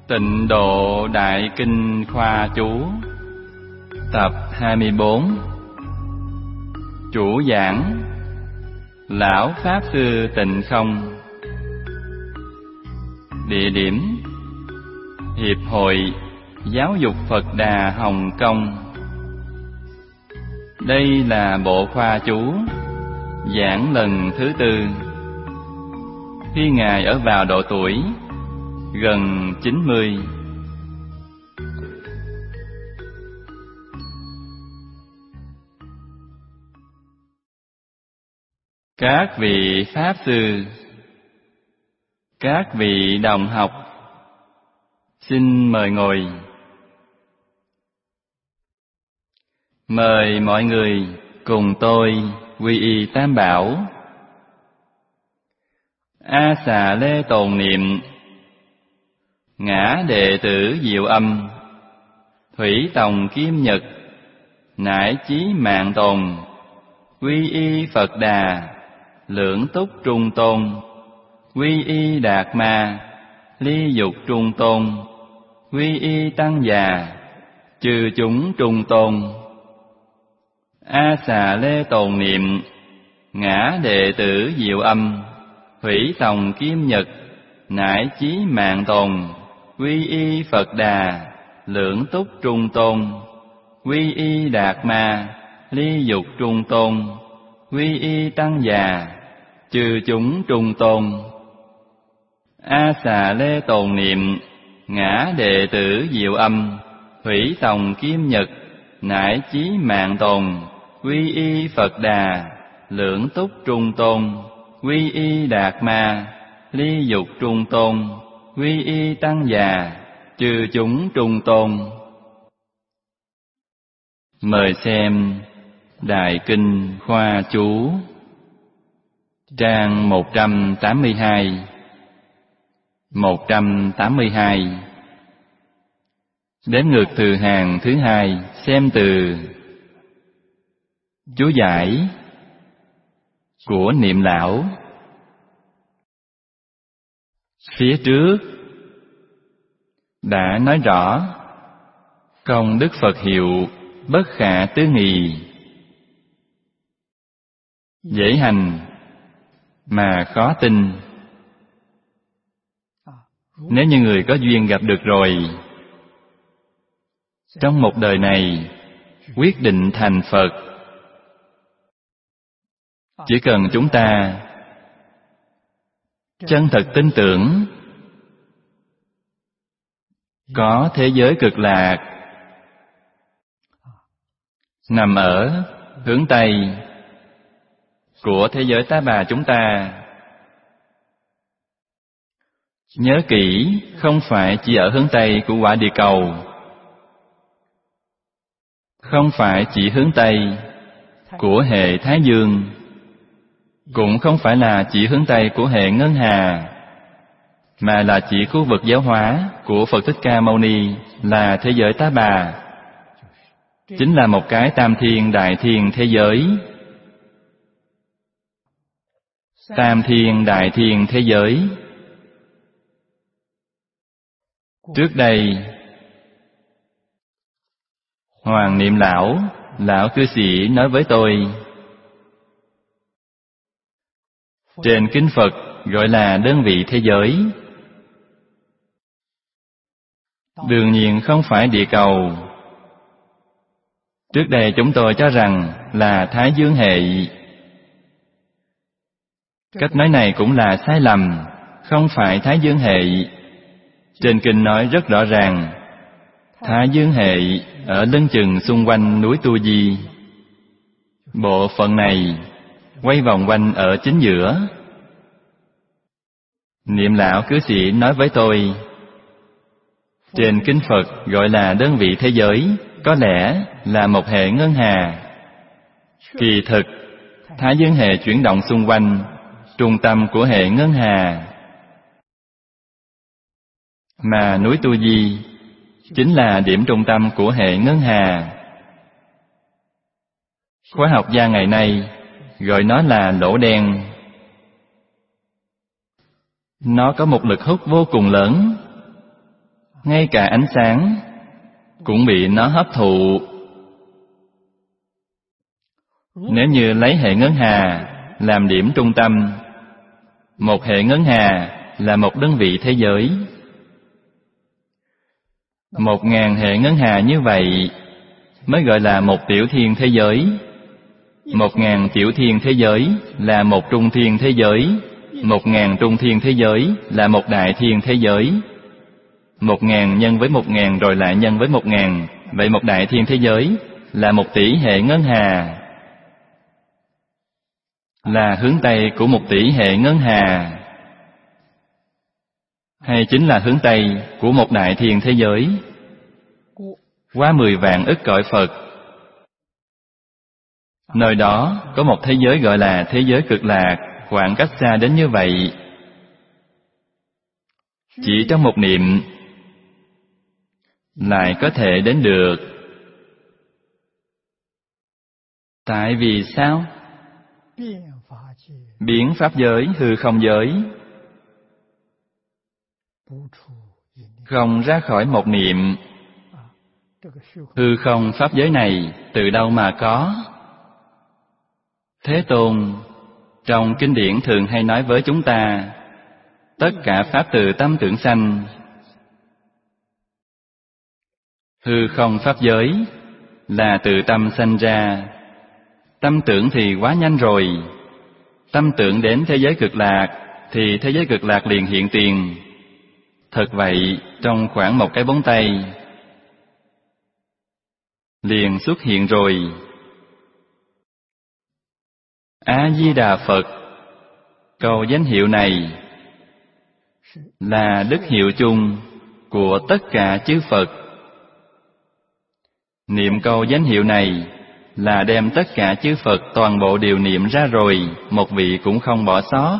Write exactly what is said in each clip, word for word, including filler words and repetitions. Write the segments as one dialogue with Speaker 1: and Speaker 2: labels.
Speaker 1: Tịnh Độ Đại Kinh Khoa Chú Tập hai mươi bốn. Chủ giảng Lão Pháp Sư Tịnh Không. Địa điểm Hiệp hội Giáo dục Phật Đà Hồng Kông. Đây là bộ khoa chú giảng lần thứ tư. Khi Ngài ở vào độ tuổi gần chín mươi. Các vị Pháp Sư, các vị đồng học, xin mời ngồi. Mời mọi người cùng tôi quy y Tam Bảo. A Xà Lê tồn niệm, ngã đệ tử Diệu Âm, Thủy Tòng Kim Nhật, nải chí mạng tồn, quy y Phật Đà, lưỡng túc trung tôn, quy y Đạt Ma, ly dục trung tôn, quy y Tăng già, chư chúng trung tôn. A Xà Lê tồn niệm, ngã đệ tử Diệu Âm, Thủy Tòng Kim Nhật, nải chí mạng tồn, quy y Phật Đà, lưỡng túc trung tôn, quy y Đạt Ma, ly dục trung tôn, quy y Tăng già, chư chúng trung tôn. A Xà Lê tồn niệm, ngã đệ tử Diệu Âm, Thủy Tòng Kim Nhật, nải chí mạng tồn, quy y Phật Đà, lưỡng túc trung tôn, quy y Đạt Ma, ly dục trung tôn, quy y Tăng già, chư chúng trung tôn. Mời xem Đại Kinh Khoa Chú, trang một trăm tám mươi hai, một trăm tám mươi hai. Đếm ngược từ hàng thứ hai, xem từ chú giải của Niệm Lão. Phía trước đã nói rõ công đức Phật hiệu bất khả tư nghị, dễ hành mà khó tin. Nếu như người có duyên gặp được rồi, trong một đời này quyết định thành Phật, chỉ cần chúng ta chân thật tin tưởng, có thế giới cực lạc nằm ở hướng Tây của thế giới Tá Bà chúng ta. Nhớ kỹ, không phải chỉ ở hướng Tây của quả địa cầu, không phải chỉ hướng Tây của hệ Thái Dương, cũng không phải là chỉ hướng Tây của hệ Ngân Hà, mà là chỉ khu vực giáo hóa của Phật Thích Ca Mâu Ni là thế giới Tá Bà. Chính là một cái tam thiên đại thiên thế giới. Tam thiên đại thiên thế giới. Trước đây, Hoàng Niệm Lão, Lão cư sĩ nói với tôi, trên kinh Phật gọi là đơn vị thế giới. Đương nhiên không phải địa cầu. Trước đây chúng tôi cho rằng là Thái Dương hệ. Cách nói này cũng là sai lầm, không phải Thái Dương hệ. Trên kinh nói rất rõ ràng, Thái Dương hệ ở lưng chừng xung quanh núi Tu Di. Bộ phận này quay vòng quanh ở chính giữa. Niệm Lão cư sĩ nói với tôi, trên kinh Phật gọi là đơn vị thế giới, có lẽ là một hệ ngân hà. Kỳ thực, Thái Dương hệ chuyển động xung quanh trung tâm của hệ ngân hà, mà núi Tu Di chính là điểm trung tâm của hệ ngân hà. Khoa học gia ngày nay gọi nó là lỗ đen. Nó có một lực hút vô cùng lớn, ngay cả ánh sáng cũng bị nó hấp thụ. Nếu như lấy hệ ngân hà làm điểm trung tâm, một hệ ngân hà là một đơn vị thế giới. Một ngàn hệ ngân hà như vậy mới gọi là một tiểu thiên thế giới. Một ngàn tiểu thiên thế giới là một trung thiên thế giới. Một ngàn trung thiên thế giới là một đại thiên thế giới. Một ngàn nhân với một ngàn rồi lại nhân với một ngàn. Vậy một đại thiên thế giới là một tỷ hệ ngân hà, là hướng Tây của một tỷ hệ ngân hà, hay chính là hướng Tây của một đại thiên thế giới. Qua mười vạn ức cõi Phật, nơi đó có một thế giới gọi là thế giới cực lạc, khoảng cách xa đến như vậy. Chỉ trong một niệm lại có thể đến được. Tại vì sao? Biến pháp giới, hư không giới, không ra khỏi một niệm. Hư không pháp giới này từ đâu mà có? Thế Tôn trong kinh điển thường hay nói với chúng ta, tất cả pháp từ tâm tưởng sanh. Hư không pháp giới là từ tâm sanh ra. Tâm tưởng thì quá nhanh rồi. Tâm tưởng đến thế giới cực lạc thì thế giới cực lạc liền hiện tiền. Thật vậy, trong khoảng một cái búng tay liền xuất hiện rồi. A-di-đà Phật, câu danh hiệu này là đức hiệu chung của tất cả chư Phật. Niệm câu danh hiệu này là đem tất cả chư Phật toàn bộ đều niệm ra rồi, một vị cũng không bỏ sót.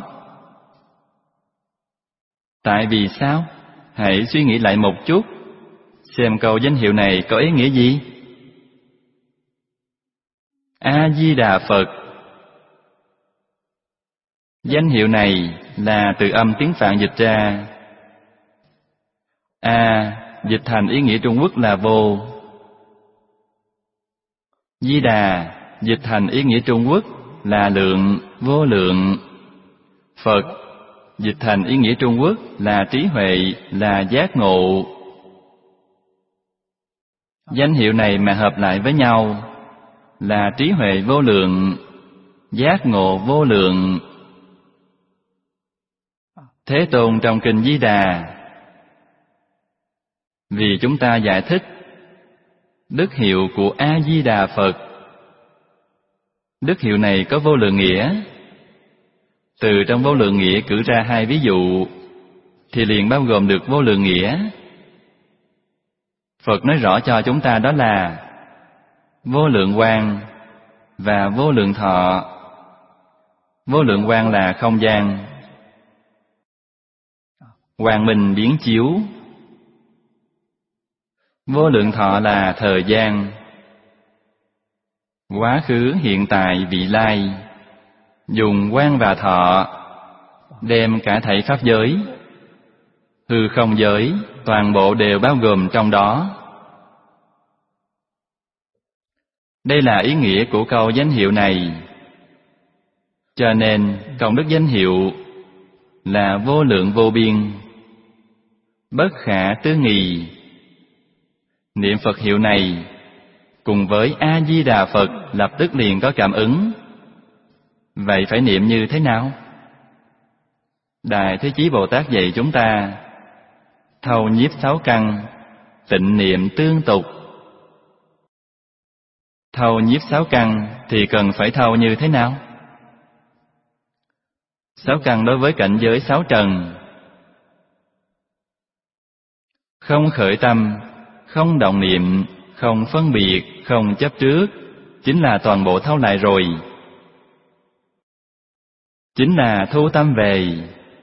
Speaker 1: Tại vì sao? Hãy suy nghĩ lại một chút, xem câu danh hiệu này có ý nghĩa gì? A-di-đà Phật, danh hiệu này là từ âm tiếng Phạn dịch ra. A dịch thành ý nghĩa Trung Quốc là vô. Di Đà dịch thành ý nghĩa Trung Quốc là lượng, vô lượng. Phật dịch thành ý nghĩa Trung Quốc là trí huệ, là giác ngộ. Danh hiệu này mà hợp lại với nhau là trí huệ vô lượng, giác ngộ vô lượng. Thế Tôn trong kinh Di Đà vì chúng ta giải thích đức hiệu của A-di-đà Phật. Đức hiệu này có vô lượng nghĩa. Từ trong vô lượng nghĩa cử ra hai ví dụ thì liền bao gồm được vô lượng nghĩa. Phật nói rõ cho chúng ta đó là vô lượng quang và vô lượng thọ. Vô lượng quang là không gian, quang minh biến chiếu. Vô lượng thọ là thời gian, quá khứ, hiện tại, vị lai. Dùng quang và thọ đem cả thảy pháp giới, hư không giới, toàn bộ đều bao gồm trong đó. Đây là ý nghĩa của câu danh hiệu này. Cho nên công đức danh hiệu là vô lượng vô biên, bất khả tư nghì. Niệm Phật hiệu này cùng với A-di-đà Phật lập tức liền có cảm ứng. Vậy phải niệm như thế nào? Đại Thế Chí Bồ Tát dạy chúng ta thâu nhiếp sáu căn, tịnh niệm tương tục. Thâu nhiếp sáu căn thì cần phải thâu như thế nào? Sáu căn đối với cảnh giới sáu trần: không khởi tâm, không động niệm, không phân biệt, không chấp trước, chính là toàn bộ thâu lại rồi. Chính là thu tâm về,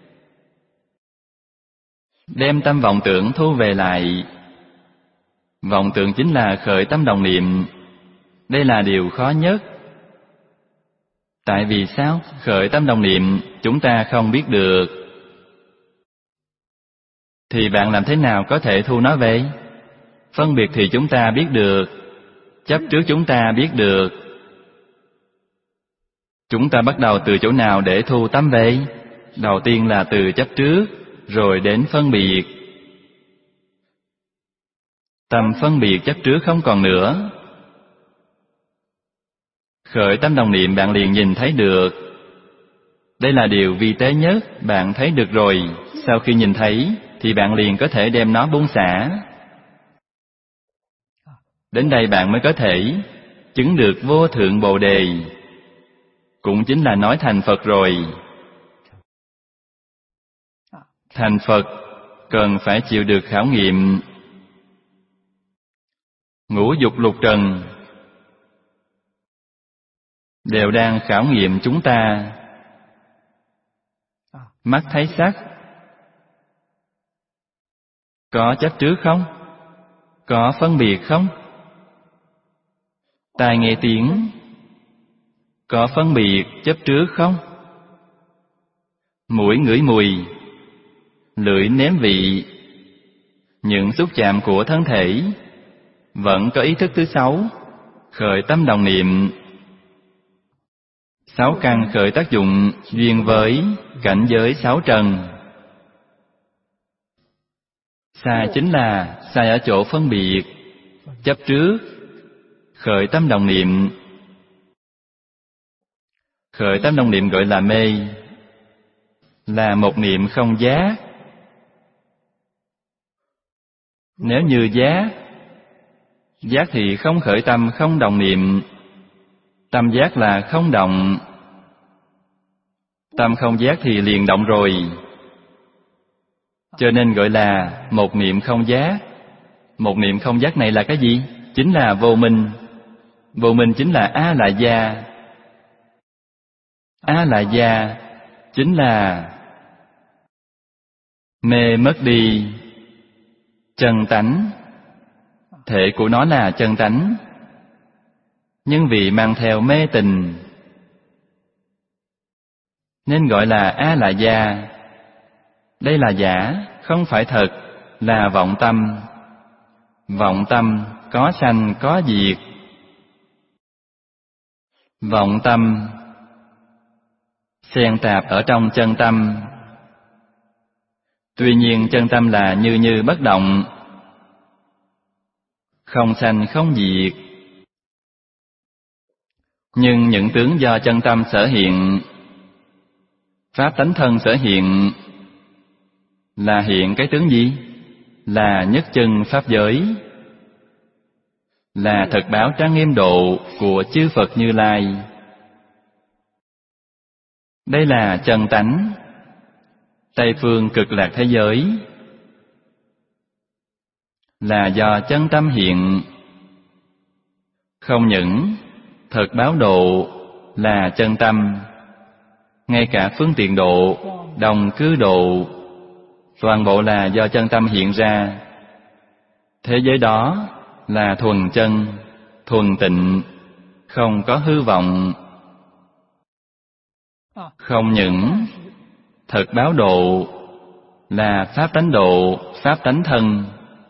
Speaker 1: đem tâm vọng tưởng thu về lại. Vọng tưởng chính là khởi tâm đồng niệm. Đây là điều khó nhất. Tại vì sao? Khởi tâm đồng niệm chúng ta không biết được. thì bạn làm thế nào có thể thu nó về? Phân biệt thì chúng ta biết được, chấp trước chúng ta biết được. Chúng ta bắt đầu từ chỗ nào để thu tâm về? Đầu tiên là từ chấp trước, rồi đến phân biệt. Tâm phân biệt chấp trước không còn nữa. Khởi tâm đồng niệm bạn liền nhìn thấy được. Đây là điều vi tế nhất, bạn thấy được rồi. Sau khi nhìn thấy thì bạn liền có thể đem nó buông xả. Đến đây bạn mới có thể chứng được vô thượng Bồ Đề. Cũng chính là nói thành Phật rồi. Thành Phật cần phải chịu được khảo nghiệm. Ngũ dục lục trần đều đang khảo nghiệm chúng ta. Mắt thấy sắc, có chấp trước không? Có phân biệt không? Tai nghe tiếng, có phân biệt chấp trước không? Mũi ngửi mùi, lưỡi nếm vị, những xúc chạm của thân thể, vẫn có ý thức thứ sáu, khởi tâm đồng niệm. Sáu căn khởi tác dụng duyên với cảnh giới sáu trần. Sai chính là sai ở chỗ phân biệt, chấp trước, khởi tâm đồng niệm. Khởi tâm đồng niệm gọi là mê, là một niệm không giác. Nếu như giác, giác thì không khởi tâm, không đồng niệm. Tâm giác là không động. Tâm không giác thì liền động rồi. Cho nên gọi là một niệm không giác. Một niệm không giác này là cái gì? Chính là vô minh. Vô minh chính là A-la-gia. A-la-gia chính là mê mất đi chân tánh. Thể của nó là chân tánh, nhưng vì mang theo mê tình nên gọi là A-la-gia. Đây là giả, không phải thật, là vọng tâm. Vọng tâm có sanh có diệt. Vọng tâm xen tạp ở trong chân tâm. Tuy nhiên chân tâm là như như bất động, không sanh không diệt. Nhưng những tướng do chân tâm sở hiện, pháp tánh thân sở hiện, là hiện cái tướng gì? Là nhất chân pháp giới, là thật báo trang nghiêm độ của chư Phật Như Lai. Đây là chân tánh. Tây phương cực lạc thế giới là do chân tâm hiện. Không những thật báo độ là chân tâm, ngay cả phương tiện độ, đồng cư độ, toàn bộ là do chân tâm hiện ra. Thế giới đó là thuần chân, thuần tịnh, không có hư vọng. Không những thật báo độ là pháp tánh độ, pháp tánh thân,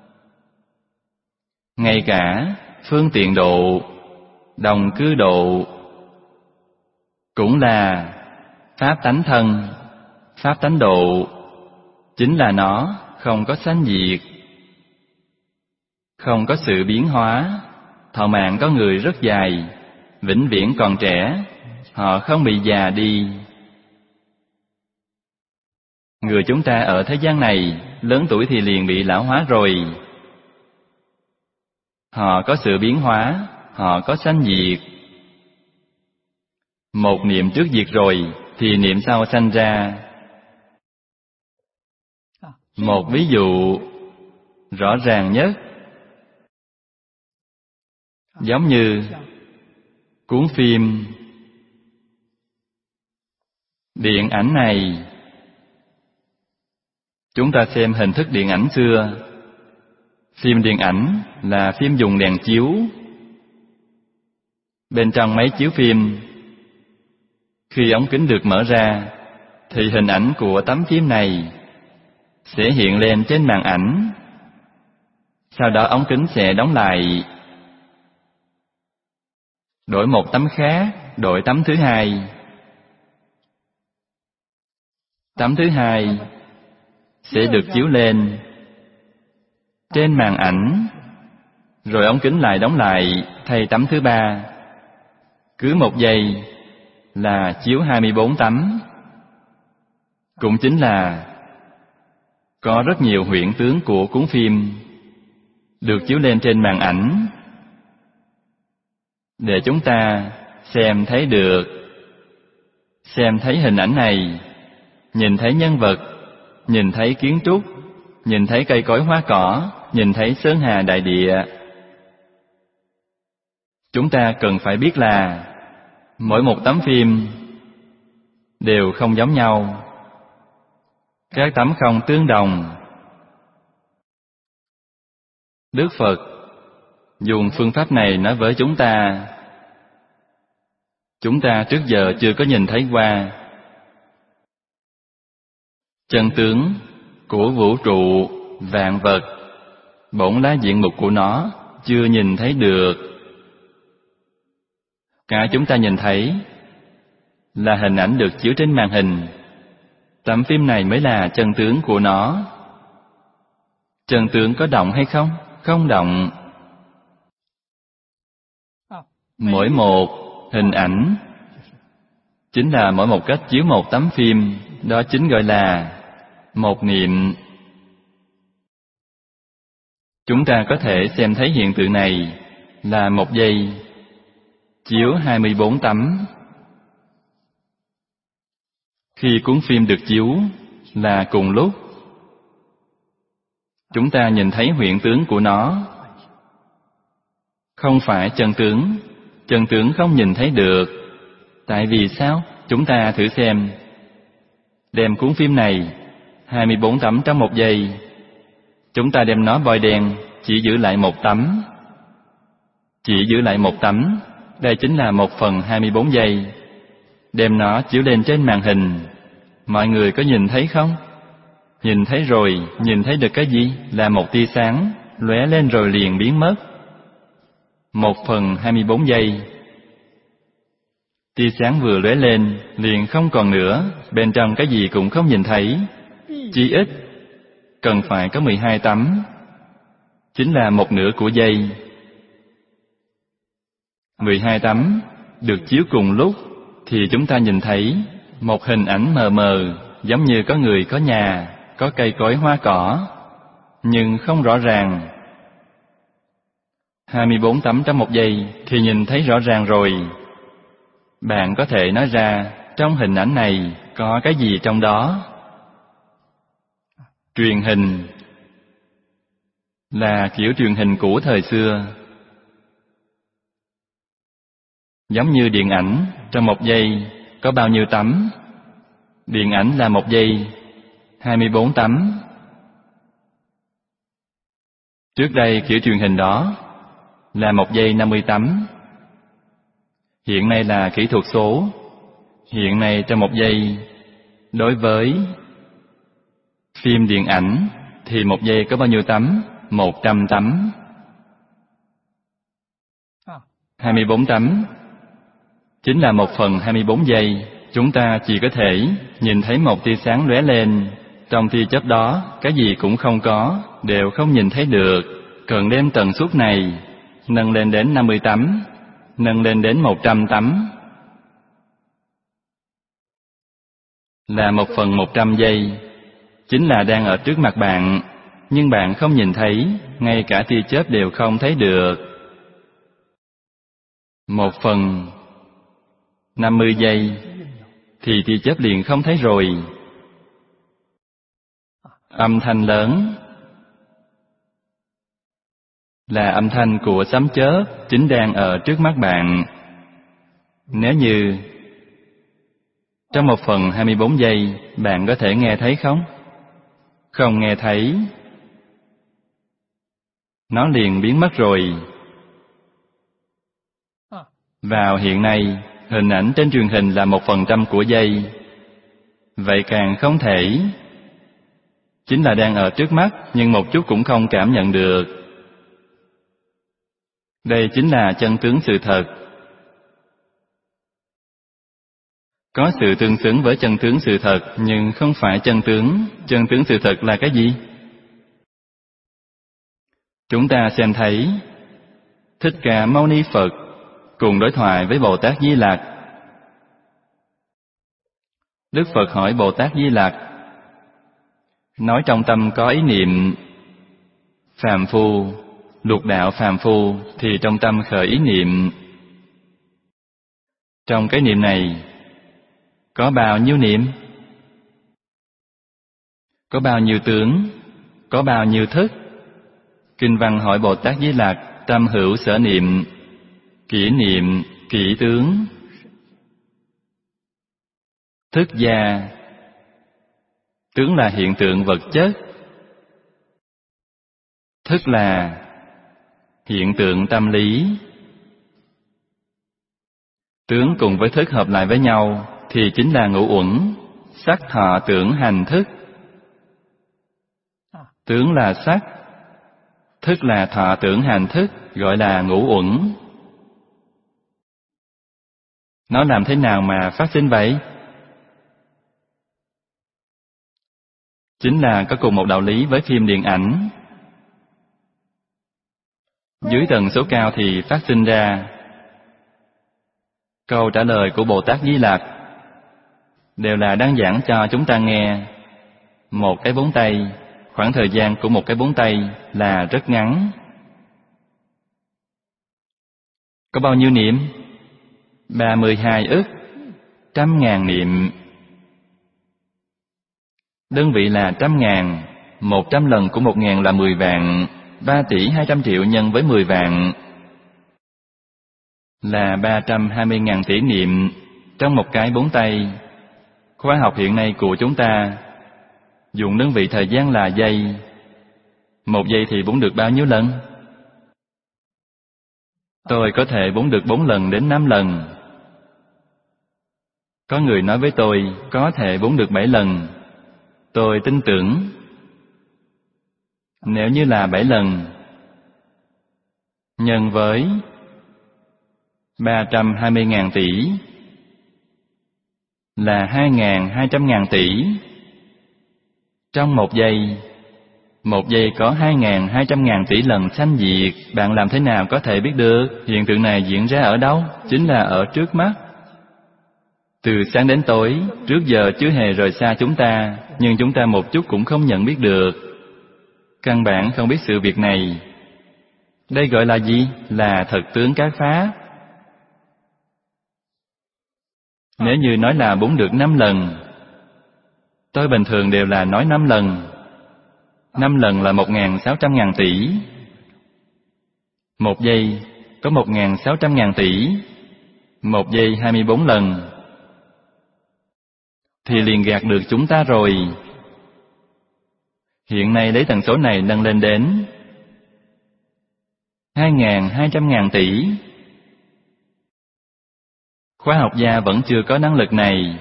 Speaker 1: ngay cả phương tiện độ, đồng cư độ cũng là pháp tánh thân, pháp tánh độ. Chính là nó không có sanh diệt, không có sự biến hóa. Thọ mạng có người rất dài, vĩnh viễn còn trẻ, họ không bị già đi. Người chúng ta ở thế gian này, lớn tuổi thì liền bị lão hóa rồi. Họ có sự biến hóa, họ có sanh diệt. Một niệm trước diệt rồi, thì niệm sau sanh ra. Một ví dụ rõ ràng nhất, giống như cuốn phim điện ảnh này. Chúng ta xem hình thức điện ảnh xưa. Phim điện ảnh là phim dùng đèn chiếu. Bên trong máy chiếu phim, khi ống kính được mở ra, thì hình ảnh của tấm phim này sẽ hiện lên trên màn ảnh. Sau đó ống kính sẽ đóng lại. Đổi một tấm khác, đổi tấm thứ hai. Tấm thứ hai sẽ được chiếu lên trên màn ảnh, rồi ống kính lại đóng lại thay tấm thứ ba. Cứ một giây là chiếu hai mươi bốn tấm. Cũng chính là có rất nhiều huyễn tướng của cuốn phim được chiếu lên trên màn ảnh để chúng ta xem thấy được. Xem thấy hình ảnh này, nhìn thấy nhân vật, nhìn thấy kiến trúc, nhìn thấy cây cối hoa cỏ, nhìn thấy sơn hà đại địa. Chúng ta cần phải biết là mỗi một tấm phim đều không giống nhau. Các tấm không tương đồng. Đức Phật dùng phương pháp này nói với chúng ta. Chúng ta trước giờ chưa có nhìn thấy qua. Chân tướng của vũ trụ, vạn vật, bổn lá diện mục của nó chưa nhìn thấy được. Cả chúng ta nhìn thấy là hình ảnh được chiếu trên màn hình. Tấm phim này mới là chân tướng của nó. Chân tướng có động hay không? Không động. Mỗi một hình ảnh chính là mỗi một cách chiếu một tấm phim. Đó chính gọi là một niệm. Chúng ta có thể xem thấy hiện tượng này là một giây chiếu hai mươi bốn tấm. Khi cuốn phim được chiếu là cùng lúc. Chúng ta nhìn thấy huyễn tướng của nó, không phải chân tướng. Chân tướng không nhìn thấy được. Tại vì sao? Chúng ta thử xem. Đem cuốn phim này hai mươi bốn tấm trong một giây. Chúng ta đem nó bôi đen, chỉ giữ lại một tấm. Chỉ giữ lại một tấm. Đây chính là một phần hai mươi bốn giây. Đem nó chiếu lên trên màn hình. Mọi người có nhìn thấy không? Nhìn thấy rồi. Nhìn thấy được cái gì? Là một tia sáng lóe lên rồi liền biến mất. Một phần hai mươi bốn giây. Tia sáng vừa lóe lên liền không còn nữa. Bên trong cái gì cũng không nhìn thấy. Chỉ ít cần phải có mười hai tấm. Chính là một nửa của giây. mười hai tấm được chiếu cùng lúc thì chúng ta nhìn thấy một hình ảnh mờ mờ, giống như có người, có nhà, có cây cối hoa cỏ, nhưng không rõ ràng. hai mươi bốn tấm trong một giây thì nhìn thấy rõ ràng rồi. Bạn có thể nói ra trong hình ảnh này có cái gì trong đó. Truyền hình là kiểu truyền hình cũ thời xưa. Giống như điện ảnh, trong một giây có bao nhiêu tấm? Điện ảnh là một giây hai mươi bốn tấm. Trước đây kiểu truyền hình đó là một giây năm mươi tấm. Hiện nay là kỹ thuật số. Hiện nay trong một giây, đối với phim điện ảnh thì một giây có bao nhiêu tấm? một trăm tấm. hai mươi bốn tấm chính là một phần hai mươi bốn giây. Chúng ta chỉ có thể nhìn thấy một tia sáng lóe lên. Trong tia chớp đó, cái gì cũng không có, đều không nhìn thấy được. Cần đem tần suất này nâng lên đến năm mươi tấm, nâng lên đến một trăm tấm. Là một phần một trăm giây. Chính là đang ở trước mặt bạn, nhưng bạn không nhìn thấy, ngay cả tia chớp đều không thấy được. Một phần năm mươi giây thì tia chớp liền không thấy rồi. Âm thanh lớn là âm thanh của sấm chớp chính đang ở trước mắt bạn. Nếu như trong một phần hai mươi bốn giây bạn có thể nghe thấy không? Không nghe thấy. Nó liền biến mất rồi. Vào hiện nay, hình ảnh trên truyền hình là một phần trăm của giây. Vậy càng không thể chính là đang ở trước mắt nhưng một chút cũng không cảm nhận được. Đây chính là chân tướng sự thật. Có sự tương xứng với chân tướng sự thật nhưng không phải chân tướng. Chân tướng sự thật là cái gì? Chúng ta xem thấy Thích Ca Mâu Ni Phật cùng đối thoại với Bồ Tát Di Lặc. Đức Phật hỏi Bồ Tát Di Lặc, nói trong tâm có ý niệm phàm phu, lục đạo phàm phu thì trong tâm khởi ý niệm. Trong cái niệm này có bao nhiêu niệm? Có bao nhiêu tướng? Có bao nhiêu thức? Kinh văn hỏi Bồ Tát Di Lặc, tâm hữu sở niệm, kỷ niệm, kỷ tướng. Thức gia, tướng là hiện tượng vật chất. Thức là hiện tượng tâm lý. Tướng cùng với thức hợp lại với nhau thì chính là ngũ uẩn, sắc thọ tưởng hành thức. Tướng là sắc, thức là thọ tưởng hành thức, gọi là ngũ uẩn. Nó làm thế nào mà phát sinh vậy? Chính là có cùng một đạo lý với phim điện ảnh. Dưới tần số cao thì phát sinh ra. Câu trả lời của Bồ Tát Di Lặc đều là đang giảng cho chúng ta nghe. Một cái bốn tay, khoảng thời gian của một cái bốn tay là rất ngắn. Có bao nhiêu niệm? ba mươi hai ức, trăm ngàn niệm. Đơn vị là trăm ngàn, một trăm lần của một ngàn là mười vạn, ba tỷ hai trăm triệu nhân với mười vạn là ba trăm hai mươi ngàn tỷ niệm trong một cái bốn tay. Khoa học hiện nay của chúng ta dùng đơn vị thời gian là giây. Một giây thì búng được bao nhiêu lần? Tôi có thể búng được bốn lần đến năm lần. Có người nói với tôi có thể búng được bảy lần. Tôi tin tưởng. Nếu như là bảy lần nhân với ba trăm hai mươi ngàn tỷ là hai ngàn hai trăm ngàn tỷ. Trong một giây, một giây có hai ngàn hai trăm ngàn tỷ lần sanh diệt. Bạn làm thế nào có thể biết được? Hiện tượng này diễn ra ở đâu? Chính là ở trước mắt. Từ sáng đến tối, trước giờ chưa hề rời xa chúng ta, nhưng chúng ta một chút cũng không nhận biết được. Căn bản không biết sự việc này. Đây gọi là gì? Là thật tướng các pháp. Nếu như nói là búng được năm lần, tôi bình thường đều là nói năm lần. Năm lần là một ngàn sáu trăm ngàn tỷ. Một giây có một ngàn sáu trăm ngàn tỷ. Một giây hai mươi bốn lần thì liền gạt được chúng ta rồi. Hiện nay lấy tần số này nâng lên đến hai ngàn hai trăm ngàn tỷ. Khoa học gia vẫn chưa có năng lực này.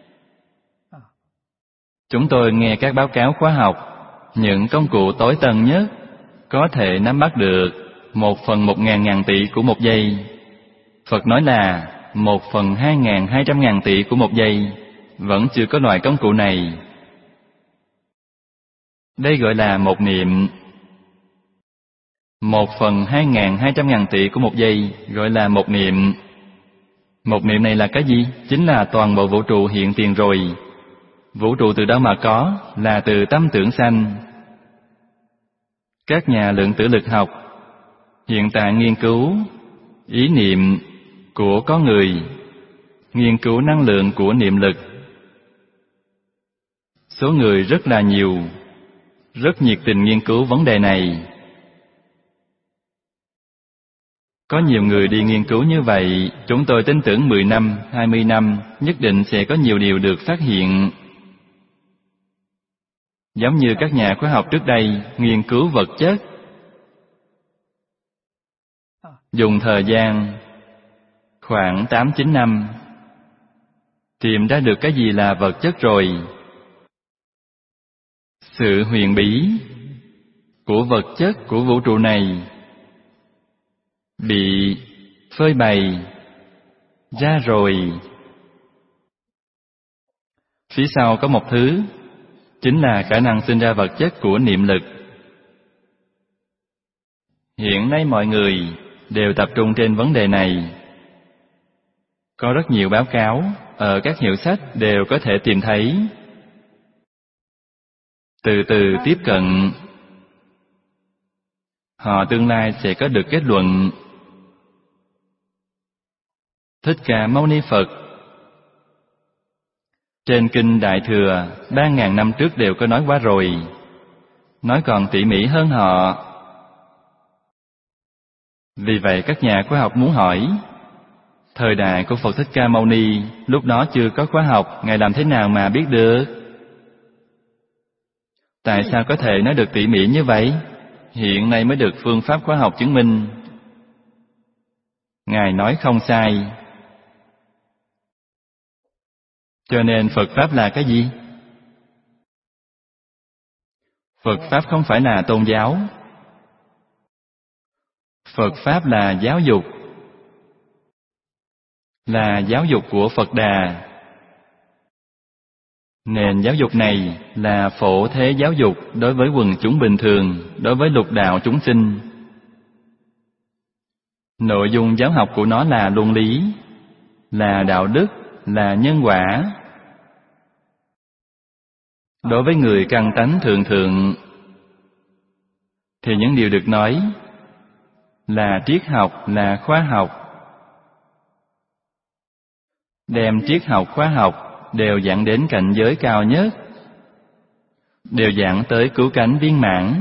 Speaker 1: Chúng tôi nghe các báo cáo khoa học, những công cụ tối tân nhất có thể nắm bắt được một phần một ngàn ngàn tỷ của một giây. Phật nói là một phần hai ngàn hai trăm ngàn tỷ của một giây. Vẫn chưa có loại công cụ này. Đây gọi là một niệm. Một phần hai ngàn hai trăm ngàn tỷ của một giây gọi là một niệm. Một niệm này là cái gì? Chính là toàn bộ vũ trụ hiện tiền rồi. Vũ trụ từ đâu mà có? Là từ tâm tưởng sanh. Các nhà lượng tử lực học hiện tại nghiên cứu ý niệm của con người, nghiên cứu năng lượng của niệm lực. Số người rất là nhiều, rất nhiệt tình nghiên cứu vấn đề này. Có nhiều người đi nghiên cứu như vậy, chúng tôi tin tưởng mười năm, hai mươi năm, nhất định sẽ có nhiều điều được phát hiện. Giống như các nhà khoa học trước đây nghiên cứu vật chất, dùng thời gian khoảng tám chín năm tìm ra được cái gì là vật chất rồi. sự huyền bí của vật chất của vũ trụ này bị phơi bày ra rồi. Phía sau có một thứ, chính là khả năng sinh ra vật chất của niệm lực. Hiện nay mọi người đều tập trung trên vấn đề này. Có rất nhiều báo cáo ở các hiệu sách đều có thể tìm thấy. Từ từ tiếp cận, họ tương lai sẽ có được kết luận. Thích Ca Mâu Ni Phật trên Kinh Đại Thừa ba ngàn năm trước đều có nói qua rồi, nói còn tỉ mỉ hơn họ. Vì vậy các nhà khoa học muốn hỏi, thời đại của Phật Thích Ca Mâu Ni lúc đó chưa có khoa học, Ngài làm thế nào mà biết được? Tại sao có thể nói được tỉ mỉ như vậy? Hiện nay mới được phương pháp khoa học chứng minh. Ngài nói không sai. Cho nên Phật Pháp là cái gì? Phật Pháp không phải là tôn giáo. Phật Pháp là giáo dục, là giáo dục của Phật Đà. Nền giáo dục này là phổ thế giáo dục đối với quần chúng bình thường, đối với lục đạo chúng sinh. Nội dung giáo học của nó là luân lý, là đạo đức, là nhân quả. Đối với người căn tánh thượng thượng, thì những điều được nói là triết học, là khoa học. Đem triết học, khoa học đều dẫn đến cảnh giới cao nhất, đều dẫn tới cứu cánh viên mãn.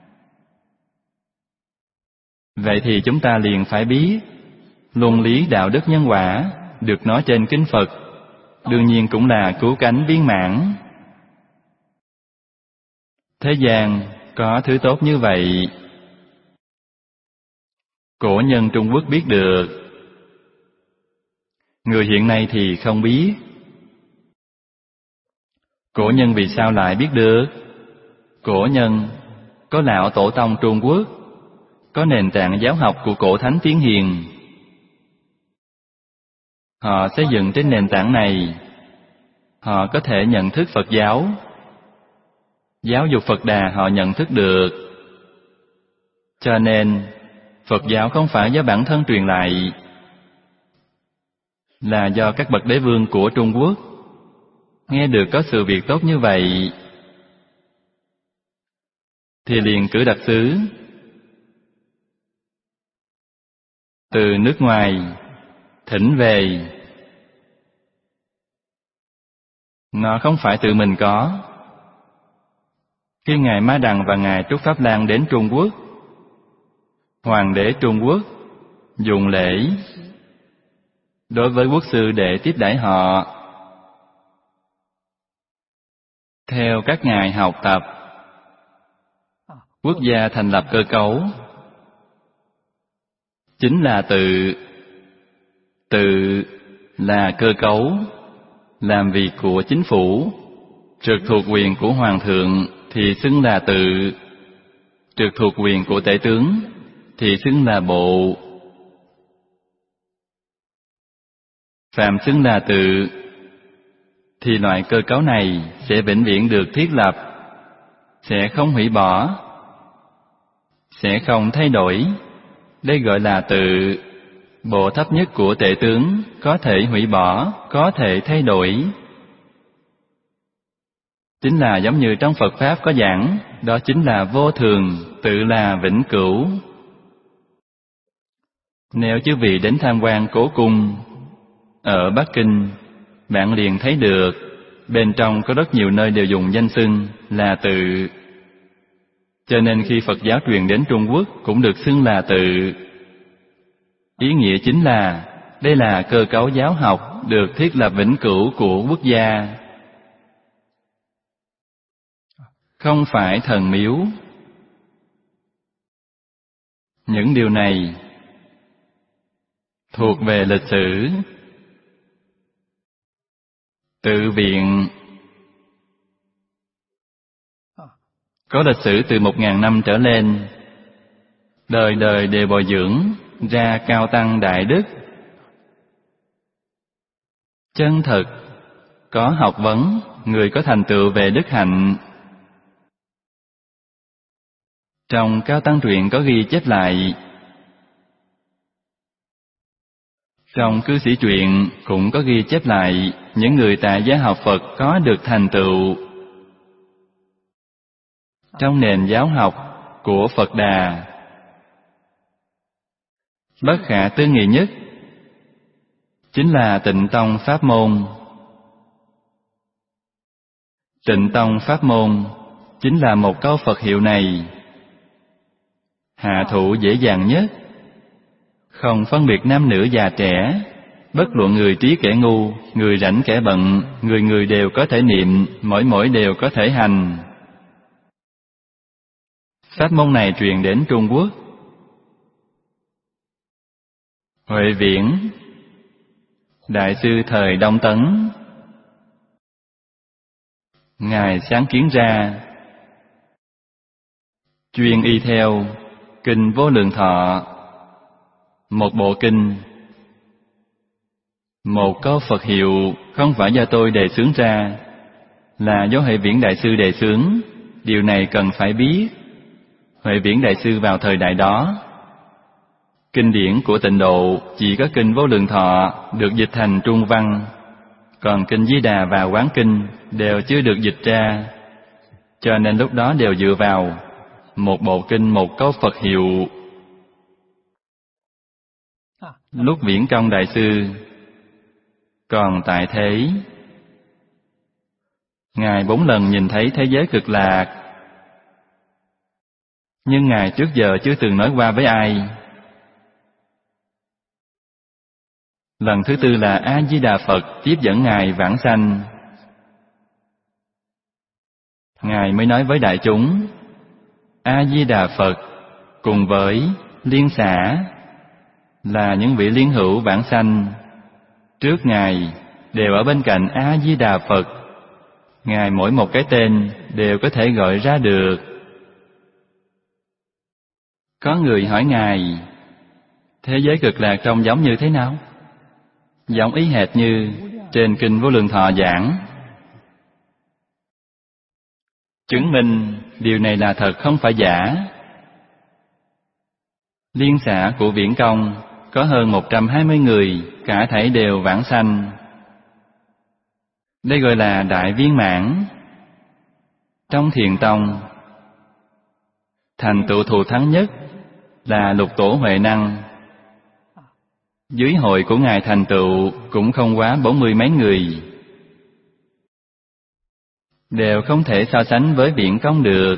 Speaker 1: Vậy thì chúng ta liền phải biết, luân lý đạo đức nhân quả được nói trên kinh Phật, đương nhiên cũng là cứu cánh viên mãn. Thế gian có thứ tốt như vậy, cổ nhân Trung Quốc biết được, người hiện nay thì không biết. Cổ nhân vì sao lại biết được? Cổ nhân có lão tổ tông Trung Quốc, có nền tảng giáo học của cổ thánh Tiến Hiền. Họ xây dựng trên nền tảng này, họ có thể nhận thức Phật giáo. Giáo dục Phật Đà họ nhận thức được. Cho nên Phật giáo không phải do bản thân truyền lại, là do các bậc đế vương của Trung Quốc nghe được có sự việc tốt như vậy, thì liền cử đặc sứ từ nước ngoài thỉnh về. Nó không phải tự mình có. Khi Ngài Ma Đằng và Ngài Trúc Pháp Lan đến Trung Quốc, Hoàng đế Trung Quốc dùng lễ đối với quốc sư để tiếp đãi họ. Theo các ngài học tập, quốc gia thành lập cơ cấu chính là tự. Tự là cơ cấu, làm việc của chính phủ, trực thuộc quyền của hoàng thượng thì xưng là tự, trực thuộc quyền của tể tướng thì xưng là bộ. Phạm xưng là tự, thì loại cơ cấu này sẽ vĩnh viễn được thiết lập, sẽ không hủy bỏ, sẽ không thay đổi. Đây gọi là tự. Bộ thấp nhất của tể tướng có thể hủy bỏ, có thể thay đổi. Chính là giống như trong Phật Pháp có giảng, đó chính là vô thường, tự là vĩnh cửu. Nếu chư vị đến tham quan Cố Cung ở Bắc Kinh, bạn liền thấy được, bên trong có rất nhiều nơi đều dùng danh xưng là tự. Cho nên khi Phật giáo truyền đến Trung Quốc cũng được xưng là tự. Ý nghĩa chính là, đây là cơ cấu giáo học được thiết lập vĩnh cửu của quốc gia. Không phải thần miếu. Những điều này thuộc về lịch sử. Tự viện có lịch sử từ một ngàn năm trở lên, đời đời đều bồi dưỡng ra cao tăng đại đức, chân thực, có học vấn, người có thành tựu về đức hạnh. Trong Cao Tăng truyện có ghi chép lại, trong Cư Sĩ truyện cũng có ghi chép lại những người tại gia học Phật có được thành tựu. Trong nền giáo học của Phật Đà, bất khả tư nghị nhất chính là Tịnh Tông Pháp môn. Tịnh Tông Pháp môn chính là một câu Phật hiệu này, hạ thủ dễ dàng nhất, không phân biệt nam nữ già trẻ, bất luận người trí kẻ ngu, người rảnh kẻ bận, người người đều có thể niệm, mỗi mỗi đều có thể hành. Pháp môn này truyền đến Trung Quốc. Huệ Viễn, đại sư thời Đông Tấn, Ngài sáng kiến ra, chuyên y theo Kinh Vô Lượng Thọ, một bộ kinh, một câu Phật hiệu không phải do tôi đề xướng ra, là do Huệ Viễn đại sư đề xướng. Điều này cần phải biết. Huệ Viễn đại sư vào thời đại đó, kinh điển của Tịnh Độ chỉ có Kinh Vô Lượng Thọ được dịch thành Trung văn, còn Kinh Di Đà và Quán Kinh đều chưa được dịch ra, cho nên lúc đó đều dựa vào một bộ kinh, một câu Phật hiệu. Lúc Viễn Công đại sư còn tại thế, Ngài bốn lần nhìn thấy thế giới cực lạc, nhưng Ngài trước giờ chưa từng nói qua với ai. Lần thứ tư là A-di-đà Phật tiếp dẫn Ngài vãng sanh, Ngài mới nói với đại chúng. A-di-đà Phật cùng với Liên Xả là những vị liên hữu vãng sanh trước Ngài, đều ở bên cạnh A-di-đà Phật. Ngài mỗi một cái tên đều có thể gọi ra được. Có người hỏi Ngài, thế giới cực lạc trông giống như thế nào? Giống ý hệt như trên Kinh Vô Lượng Thọ giảng. Chứng minh điều này là thật, không phải giả. Liên xã của Viễn Công có hơn một trăm hai mươi người, cả thảy đều vãng sanh. Đây gọi là đại viên mãn. Trong Thiền Tông, thành tựu thù thắng nhất là Lục Tổ Huệ Năng. Dưới hội của Ngài thành tựu cũng không quá bốn mươi mấy người, đều không thể so sánh với Viễn Công được.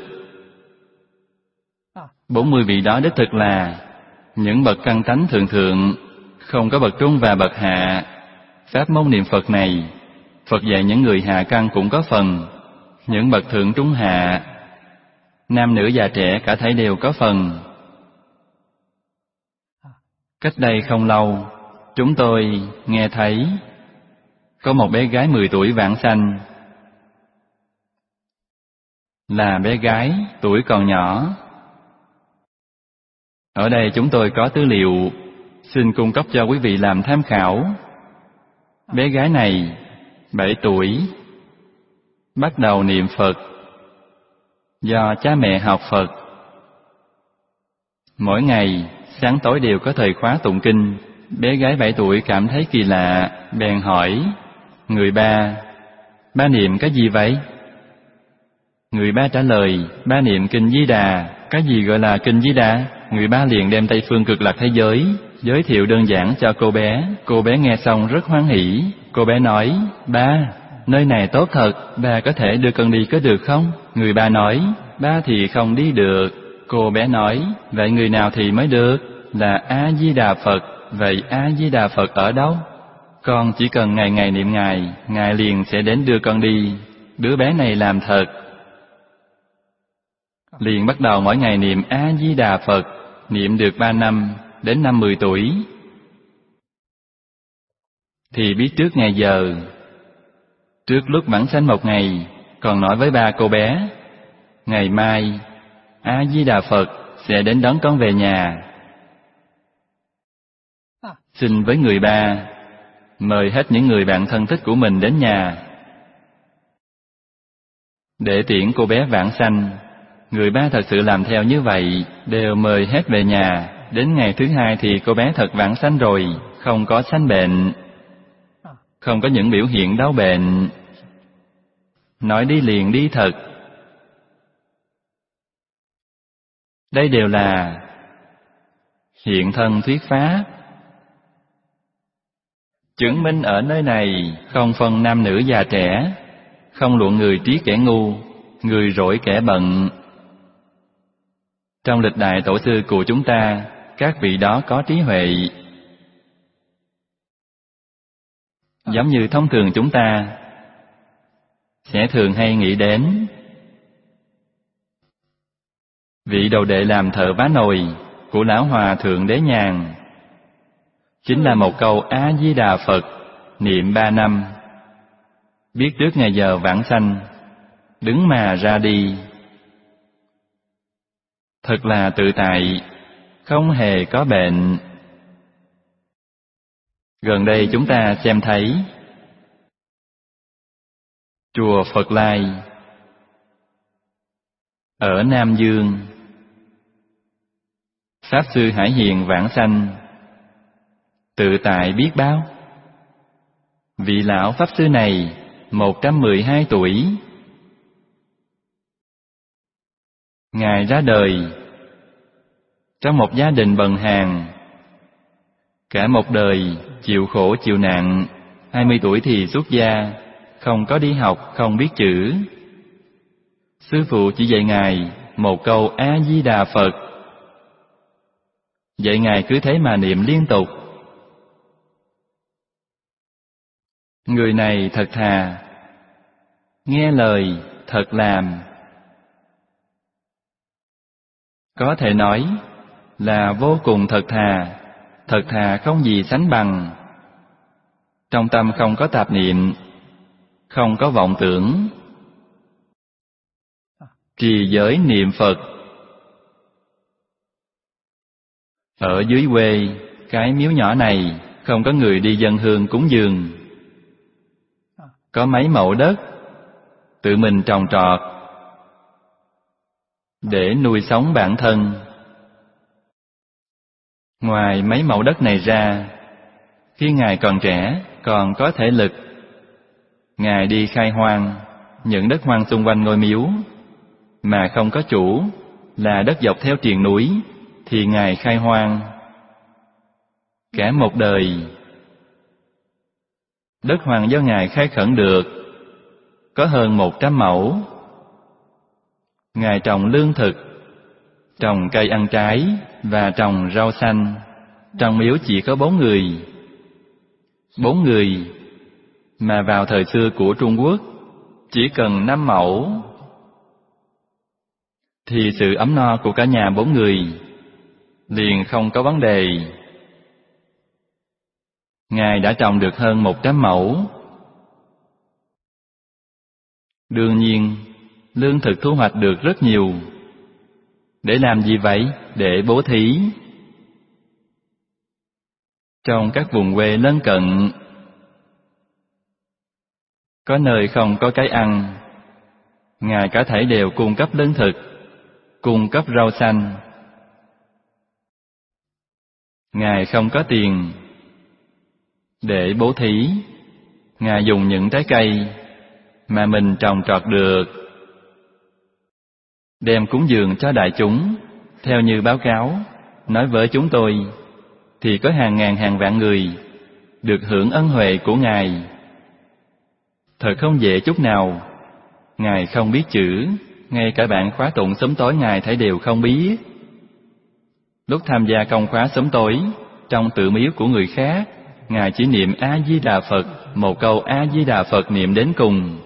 Speaker 1: Bốn mươi vị đó đích thực là những bậc căn tánh thượng thượng, không có bậc trung và bậc hạ. Pháp môn niệm Phật này, Phật dạy những người hạ căn cũng có phần, những bậc thượng trung hạ, nam nữ già trẻ cả thảy đều có phần. Cách đây không lâu, chúng tôi nghe thấy có một bé gái mười tuổi vãng sanh. Là bé gái, tuổi còn nhỏ. Ở đây chúng tôi có tư liệu, xin cung cấp cho quý vị làm tham khảo. Bé gái này, bảy tuổi, bắt đầu niệm Phật, do cha mẹ học Phật. Mỗi ngày, sáng tối đều có thời khóa tụng kinh. Bé gái bảy tuổi cảm thấy kỳ lạ, bèn hỏi người ba, ba niệm cái gì vậy? Người ba trả lời, ba niệm Kinh Di Đà. Cái gì gọi là Kinh Di Đà? Người ba liền đem Tây Phương Cực Lạc thế giới giới thiệu đơn giản cho cô bé. Cô bé nghe xong rất hoan hỉ. Cô bé nói, ba, nơi này tốt thật, ba có thể đưa con đi có được không? Người ba nói, ba thì không đi được. Cô bé nói, vậy người nào thì mới được? Là A-di-đà Phật. Vậy A-di-đà Phật ở đâu? Con chỉ cần ngày ngày niệm Ngài, Ngài liền sẽ đến đưa con đi. Đứa bé này làm thật, liền bắt đầu mỗi ngày niệm A-di-đà Phật, niệm được ba năm, đến năm mười tuổi thì biết trước ngày giờ. Trước lúc vãng sanh một ngày, còn nói với ba cô bé, ngày mai A Di Đà Phật sẽ đến đón con về nhà. Xin với người ba mời hết những người bạn thân thích của mình đến nhà. Để tiễn cô bé vãng sanh, người ba thật sự làm theo như vậy, đều mời hết về nhà. Đến ngày thứ hai thì cô bé thật vãng sanh rồi, không có sanh bệnh, không có những biểu hiện đau bệnh. Nói đi liền đi thật. Đây đều là hiện thân thuyết pháp, chứng minh ở nơi này không phân nam nữ già trẻ, không luận người trí kẻ ngu, người rỗi kẻ bận. Trong lịch đại tổ sư của chúng ta, các vị đó có trí huệ. Giống như thông thường chúng ta sẽ thường hay nghĩ đến vị đầu đệ làm thợ vá nồi của lão hòa thượng Đế Nhàn, chính là một câu A Di Đà Phật niệm ba năm, biết trước ngày giờ vãng sanh, đứng mà ra đi. Thật là tự tại, không hề có bệnh. Gần đây chúng ta xem thấy chùa Phật Lai ở Nam Dương, Pháp Sư Hải Hiền vãng sanh, tự tại biết bao. Vị lão Pháp Sư này một trăm mười hai tuổi. Ngài ra đời trong một gia đình bần hàn, cả một đời chịu khổ chịu nạn. Hai mươi tuổi thì xuất gia, không có đi học, không biết chữ. Sư phụ chỉ dạy Ngài một câu A Di Đà Phật, dạy Ngài cứ thế mà niệm liên tục. Người này thật thà, nghe lời thật làm. Có thể nói là vô cùng thật thà, thật thà không gì sánh bằng. Trong tâm không có tạp niệm, không có vọng tưởng, trì giới niệm Phật. Ở dưới quê, cái miếu nhỏ này không có người đi dâng hương cúng dường. Có mấy mẫu đất tự mình trồng trọt để nuôi sống bản thân. Ngoài mấy mẫu đất này ra, khi Ngài còn trẻ, còn có thể lực, Ngài đi khai hoang những đất hoang xung quanh ngôi miếu mà không có chủ, là đất dọc theo triền núi, thì Ngài khai hoang. Cả một đời, đất hoang do Ngài khai khẩn được có hơn một trăm mẫu. Ngài trồng lương thực, trồng cây ăn trái và trồng rau xanh. Trong miếu chỉ có bốn người. Bốn người mà vào thời xưa của Trung Quốc chỉ cần năm mẫu thì sự ấm no của cả nhà bốn người liền không có vấn đề. Ngài đã trồng được hơn một trăm mẫu. Đương nhiên, lương thực thu hoạch được rất nhiều. Để làm gì vậy? Để bố thí. Trong các vùng quê lân cận, có nơi không có cái ăn, Ngài cả thảy đều cung cấp lương thực, cung cấp rau xanh. Ngài không có tiền để bố thí, Ngài dùng những trái cây mà mình trồng trọt được, đem cúng dường cho đại chúng. Theo như báo cáo nói với chúng tôi, thì có hàng ngàn hàng vạn người được hưởng ân huệ của Ngài. Thật không dễ chút nào. Ngài không biết chữ, ngay cả bạn khóa tụng sớm tối Ngài thấy đều không biết. Lúc tham gia công khóa sớm tối trong tự miếu của người khác, Ngài chỉ niệm A Di Đà Phật, một câu A Di Đà Phật niệm đến cùng.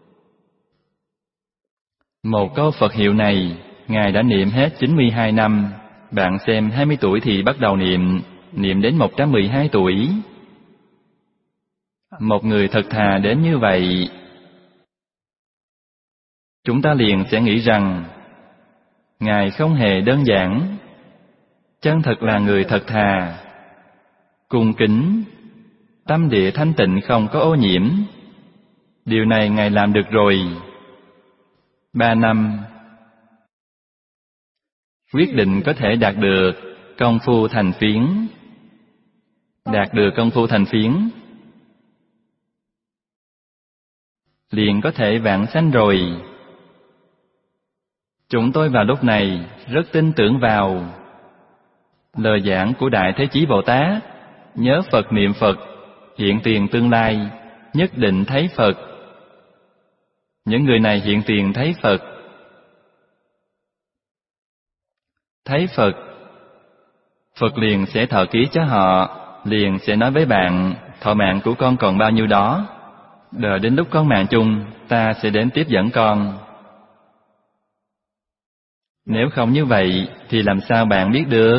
Speaker 1: Một câu Phật hiệu này Ngài đã niệm hết chín mươi hai năm. Bạn xem, hai mươi tuổi thì bắt đầu niệm, niệm đến một trăm mười hai tuổi. Một người thật thà đến như vậy. chúng ta liền sẽ nghĩ rằng Ngài không hề đơn giản, chân thật là người thật thà, cung kính, tâm địa thanh tịnh không có ô nhiễm. Điều này Ngài làm được rồi. Ba năm quyết định có thể đạt được công phu thành phiến. Đạt được công phu thành phiến liền có thể vãng sanh rồi. Chúng tôi vào lúc này rất tin tưởng vào lời giảng của Đại Thế Chí Bồ Tát. Nhớ Phật, niệm Phật, hiện tiền tương lai nhất định thấy Phật. Những người này hiện tiền thấy Phật. Thấy Phật, Phật liền sẽ thọ ký cho họ, liền sẽ nói với bạn, thọ mạng của con còn bao nhiêu đó, đợi đến lúc con mạng chung, ta sẽ đến tiếp dẫn con. Nếu không như vậy, thì làm sao bạn biết được?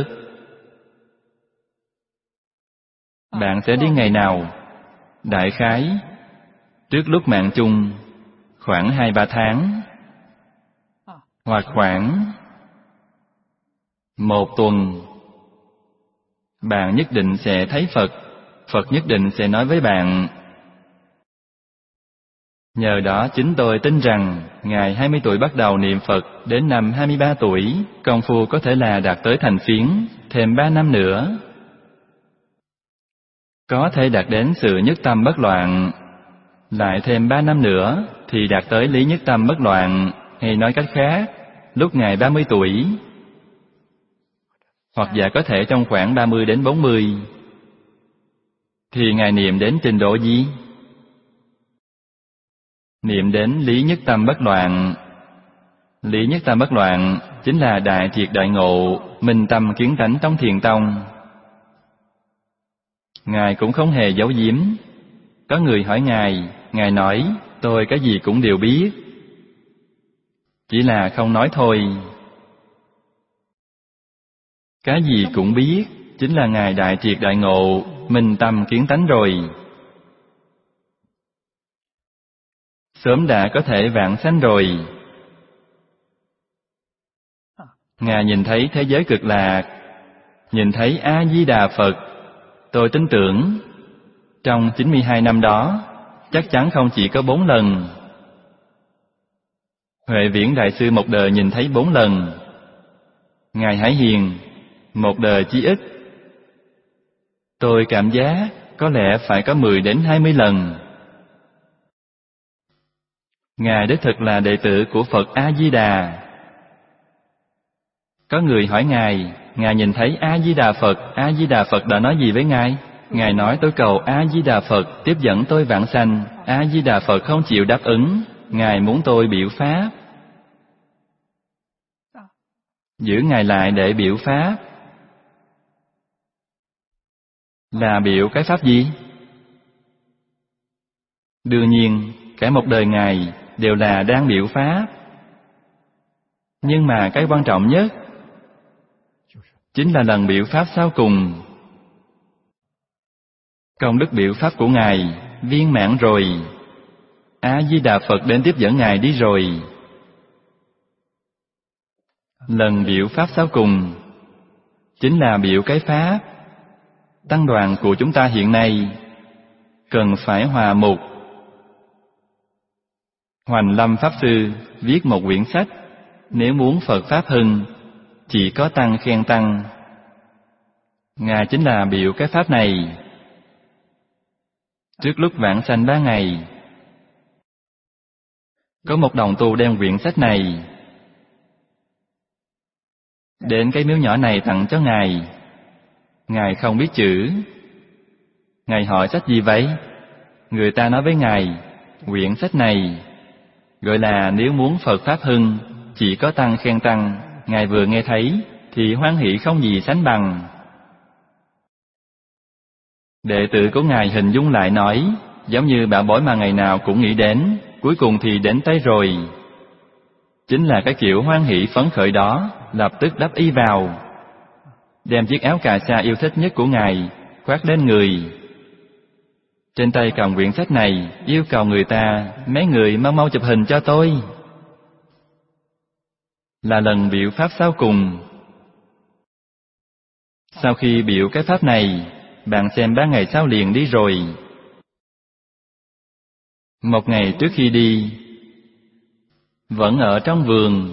Speaker 1: Bạn sẽ đi ngày nào? Đại khái, trước lúc mạng chung, khoảng hai ba tháng, hoặc khoảng một tuần, bạn nhất định sẽ thấy Phật. Phật nhất định sẽ nói với bạn. Nhờ đó chính tôi tin rằng Ngài hai mươi tuổi bắt đầu niệm Phật, đến năm hai mươi ba tuổi, công phu có thể là đạt tới thành phiến, thêm ba năm nữa có thể đạt đến sự nhất tâm bất loạn, lại thêm ba năm nữa thì đạt tới lý nhất tâm bất loạn. Hay nói cách khác, lúc Ngài ba mươi tuổi, hoặc giả có thể trong khoảng ba mươi đến bốn mươi, thì Ngài niệm đến trình độ gì? Niệm đến lý nhất tâm bất loạn. Lý nhất tâm bất loạn chính là đại triệt đại ngộ, minh tâm kiến tánh trong Thiền Tông. Ngài cũng không hề giấu giếm. Có người hỏi Ngài, Ngài nói, tôi cái gì cũng đều biết, chỉ là không nói thôi. Cái gì cũng biết chính là Ngài đại triệt đại ngộ, minh tâm kiến tánh rồi. Sớm đã có thể vãng sanh rồi. Ngài nhìn thấy thế giới cực lạc, nhìn thấy A-di-đà Phật. Tôi tin tưởng trong chín mươi hai năm đó chắc chắn không chỉ có bốn lần. Huệ Viễn Đại Sư một đời nhìn thấy bốn lần. Ngài Hải Hiền một đời chí ít, tôi cảm giác có lẽ phải có mười đến hai mươi lần. Ngài đích thực là đệ tử của Phật A-di-đà. Có người hỏi Ngài, Ngài nhìn thấy A-di-đà Phật, A-di-đà Phật đã nói gì với Ngài? Ngài nói tôi cầu A-di-đà Phật tiếp dẫn tôi vãng sanh. A-di-đà Phật không chịu đáp ứng, Ngài muốn tôi biểu pháp. Giữ Ngài lại để biểu pháp. Là biểu cái pháp gì? Đương nhiên, cả một đời Ngài đều là đang biểu pháp. Nhưng mà cái quan trọng nhất chính là lần biểu pháp sau cùng. Công đức biểu pháp của Ngài viên mãn rồi. A-di-đà Phật đến tiếp dẫn Ngài đi rồi. Lần biểu pháp sau cùng chính là biểu cái pháp. Tăng đoàn của chúng ta hiện nay cần phải hòa mục. Hoành Lâm Pháp Sư viết một quyển sách, nếu muốn Phật Pháp hưng, chỉ có tăng khen tăng. Ngài chính là biểu cái pháp này. Trước lúc vãng sanh ba ngày, có một đồng tu đem quyển sách này đến cái miếu nhỏ này tặng cho Ngài. Ngài không biết chữ. Ngài hỏi sách gì vậy? Người ta nói với Ngài, quyển sách này gọi là nếu muốn Phật Pháp hưng, chỉ có tăng khen tăng. Ngài vừa nghe thấy thì hoan hỷ không gì sánh bằng. Đệ tử của Ngài hình dung lại nói, giống như bảo bối mà ngày nào cũng nghĩ đến, cuối cùng thì đến tay rồi. Chính là cái kiểu hoan hỷ phấn khởi đó, lập tức đắp y vào, đem chiếc áo cà sa yêu thích nhất của Ngài khoác lên người. Trên tay cầm quyển sách này, yêu cầu người ta, mấy người mau mau chụp hình cho tôi. là lần biểu pháp sau cùng. Sau khi biểu cái pháp này, bạn xem ba ngày sau liền đi rồi. Một ngày trước khi đi, vẫn ở trong vườn,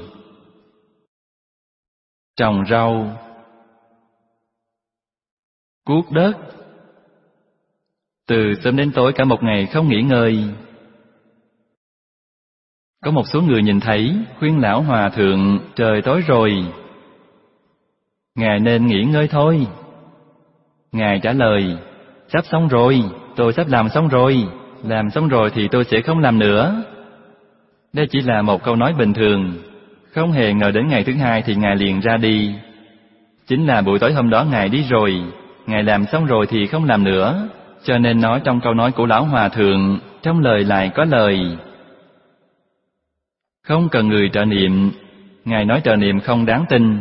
Speaker 1: trồng rau, cuốc đất, từ sớm đến tối cả một ngày không nghỉ ngơi. Có một số người nhìn thấy, khuyên lão hòa thượng, trời tối rồi, ngài nên nghỉ ngơi thôi. Ngài trả lời, sắp xong rồi, tôi sắp làm xong rồi, làm xong rồi thì tôi sẽ không làm nữa. Đây chỉ là một câu nói bình thường, không hề ngờ đến ngày thứ hai thì ngài liền ra đi. Chính là buổi tối hôm đó ngài đi rồi, ngài làm xong rồi thì không làm nữa, cho nên nói trong câu nói của lão hòa thượng, trong lời lại có lời. Không cần người trợ niệm, ngài nói trợ niệm không đáng tin.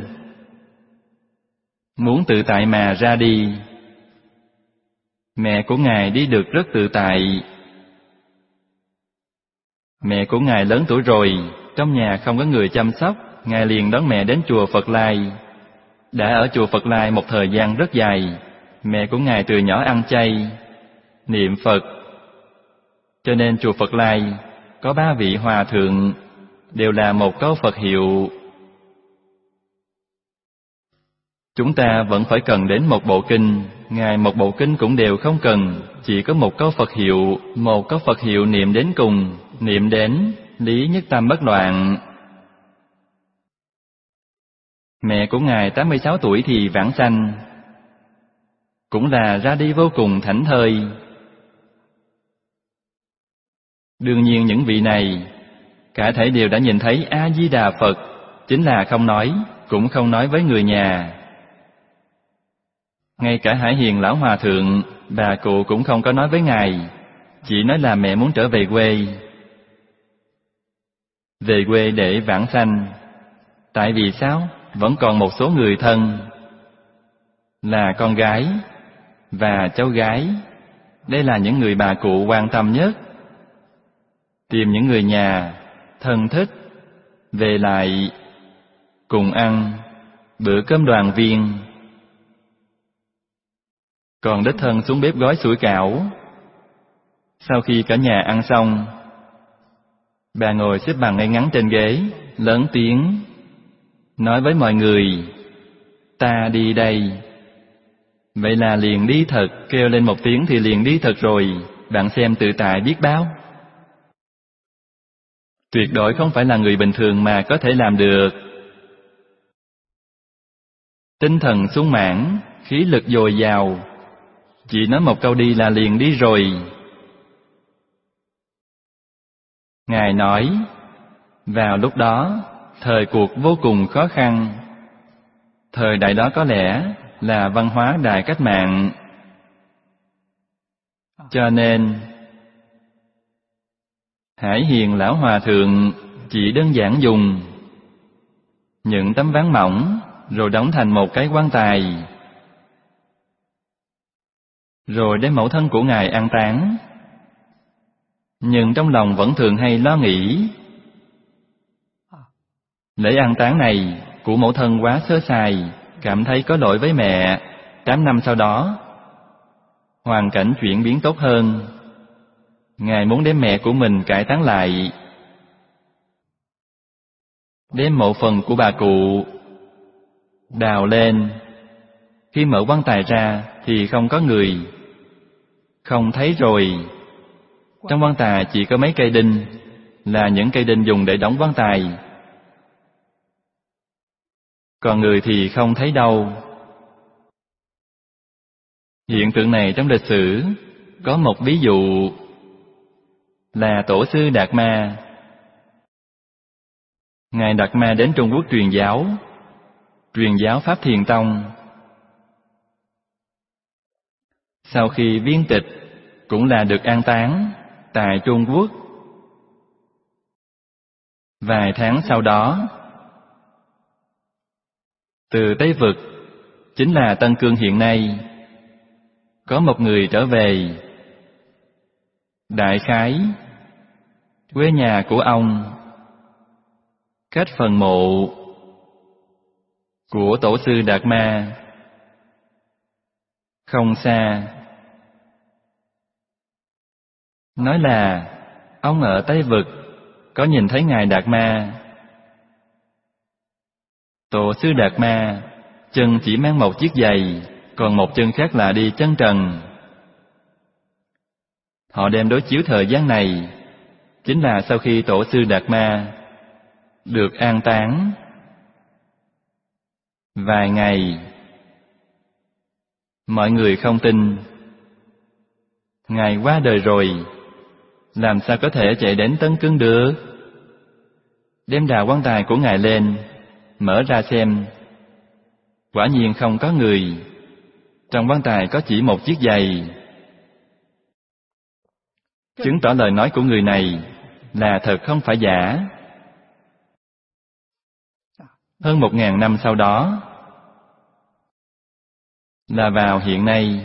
Speaker 1: Muốn tự tại mà ra đi. Mẹ của ngài đi được rất tự tại. Mẹ của ngài lớn tuổi rồi, trong nhà không có người chăm sóc, ngài liền đón mẹ đến chùa Phật Lai. Đã ở chùa Phật Lai một thời gian rất dài, mẹ của ngài từ nhỏ ăn chay, niệm Phật. Cho nên chùa Phật Lai có ba vị hòa thượng, đều là một câu Phật hiệu. Chúng ta vẫn phải cần đến một bộ kinh, ngài một bộ kinh cũng đều không cần, chỉ có một câu Phật hiệu, một câu Phật hiệu niệm đến cùng, niệm đến lý nhất tâm bất loạn. Mẹ của ngài tám mươi sáu tuổi thì vãng sanh, cũng là ra đi vô cùng thảnh thơi. Đương nhiên những vị này, cả thảy đều đã nhìn thấy A-di-đà Phật, chính là không nói, cũng không nói với người nhà. Ngay cả Hải Hiền Lão Hòa Thượng, bà cụ cũng không có nói với ngài, chỉ nói là mẹ muốn trở về quê. Về quê để vãng sanh. Tại vì sao? Vẫn còn một số người thân, là con gái và cháu gái. Đây là những người bà cụ quan tâm nhất. Tìm những người nhà, thân thích, về lại, cùng ăn, bữa cơm đoàn viên. Còn đích thân xuống bếp gói sủi cảo. Sau khi cả nhà ăn xong, bà ngồi xếp bằng ngay ngắn trên ghế, lớn tiếng nói với mọi người, ta đi đây. Vậy là liền đi thật, kêu lên một tiếng thì liền đi thật rồi, bạn xem tự tại biết bao. Tuyệt đối không phải là người bình thường mà có thể làm được. Tinh thần sung mãn, khí lực dồi dào, chỉ nói một câu đi là liền đi rồi. Ngài nói, vào lúc đó, thời cuộc vô cùng khó khăn. Thời đại đó có lẽ là văn hóa đại cách mạng. Cho nên, Hải Hiền Lão Hòa Thượng chỉ đơn giản dùng những tấm ván mỏng rồi đóng thành một cái quan tài, rồi đem mẫu thân của ngài an táng. Nhưng trong lòng vẫn thường hay lo nghĩ, lễ an táng này của mẫu thân quá sơ sài, cảm thấy có lỗi với mẹ. Tám năm sau đó, hoàn cảnh chuyển biến tốt hơn, ngài muốn đem mẹ của mình cải táng lại. Đem mộ phần của bà cụ đào lên. Khi mở quan tài ra thì không có người, không thấy rồi. Trong quan tài chỉ có mấy cây đinh, là những cây đinh dùng để đóng quan tài. Còn người thì không thấy đâu. Hiện tượng này trong lịch sử có một ví dụ là Tổ sư Đạt Ma. Ngài Đạt Ma đến Trung Quốc truyền giáo, truyền giáo Pháp Thiền Tông. Sau khi viên tịch, cũng là được an táng tại Trung Quốc. Vài tháng sau đó, từ Tây Vực, chính là Tân Cương hiện nay, có một người trở về. Đại khái, quê nhà của ông cách phần mộ của Tổ sư Đạt Ma. Không xa. Nói là ông ở Tây Vực có nhìn thấy Ngài Đạt Ma. Tổ sư Đạt Ma chân chỉ mang một chiếc giày, còn một chân khác là đi chân trần. Họ đem đối chiếu thời gian này, chính là sau khi Tổ sư Đạt Ma được an táng vài ngày. Mọi người không tin. Ngài qua đời rồi, làm sao có thể chạy đến Tân Cương được? Đem đào quan tài của Ngài lên, mở ra xem. Quả nhiên không có người. Trong quan tài có chỉ một chiếc giày. Chứng tỏ lời nói của người này là thật không phải giả. Hơn một ngàn năm sau đó, là vào hiện nay,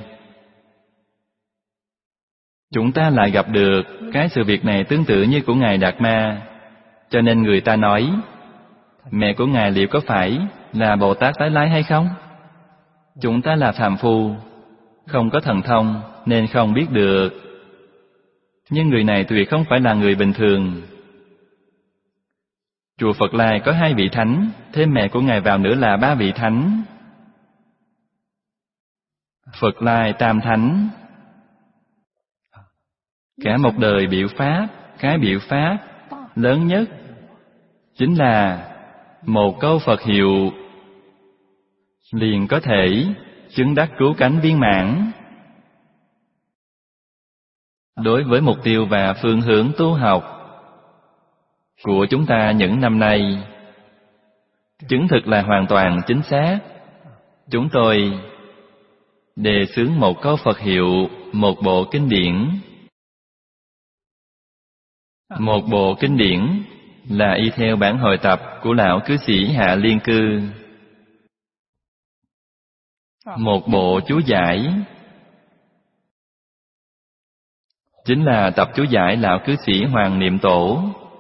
Speaker 1: chúng ta lại gặp được cái sự việc này tương tự như của Ngài Đạt Ma. Cho nên người ta nói, mẹ của Ngài liệu có phải là Bồ Tát Tái Lai hay không? Chúng ta là phàm phu, không có thần thông nên không biết được. Nhưng người này tuyệt không phải là người bình thường. Chùa Phật Lai có hai vị thánh, thêm mẹ của Ngài vào nữa là ba vị thánh. Phật Lai Tam Thánh. Cả một đời biểu pháp, cái biểu pháp lớn nhất chính là một câu Phật hiệu, liền có thể chứng đắc cứu cánh viên mãn. Đối với mục tiêu và phương hướng tu học của chúng ta những năm nay, chứng thực là hoàn toàn chính xác. Chúng tôi đề xướng một câu Phật hiệu, một bộ kinh điển. Một bộ kinh điển là y theo bản hội tập của lão cư sĩ Hạ Liên Cư. Một bộ chú giải chính là tập chú giải lão cư sĩ Hoàng Niệm Tổ.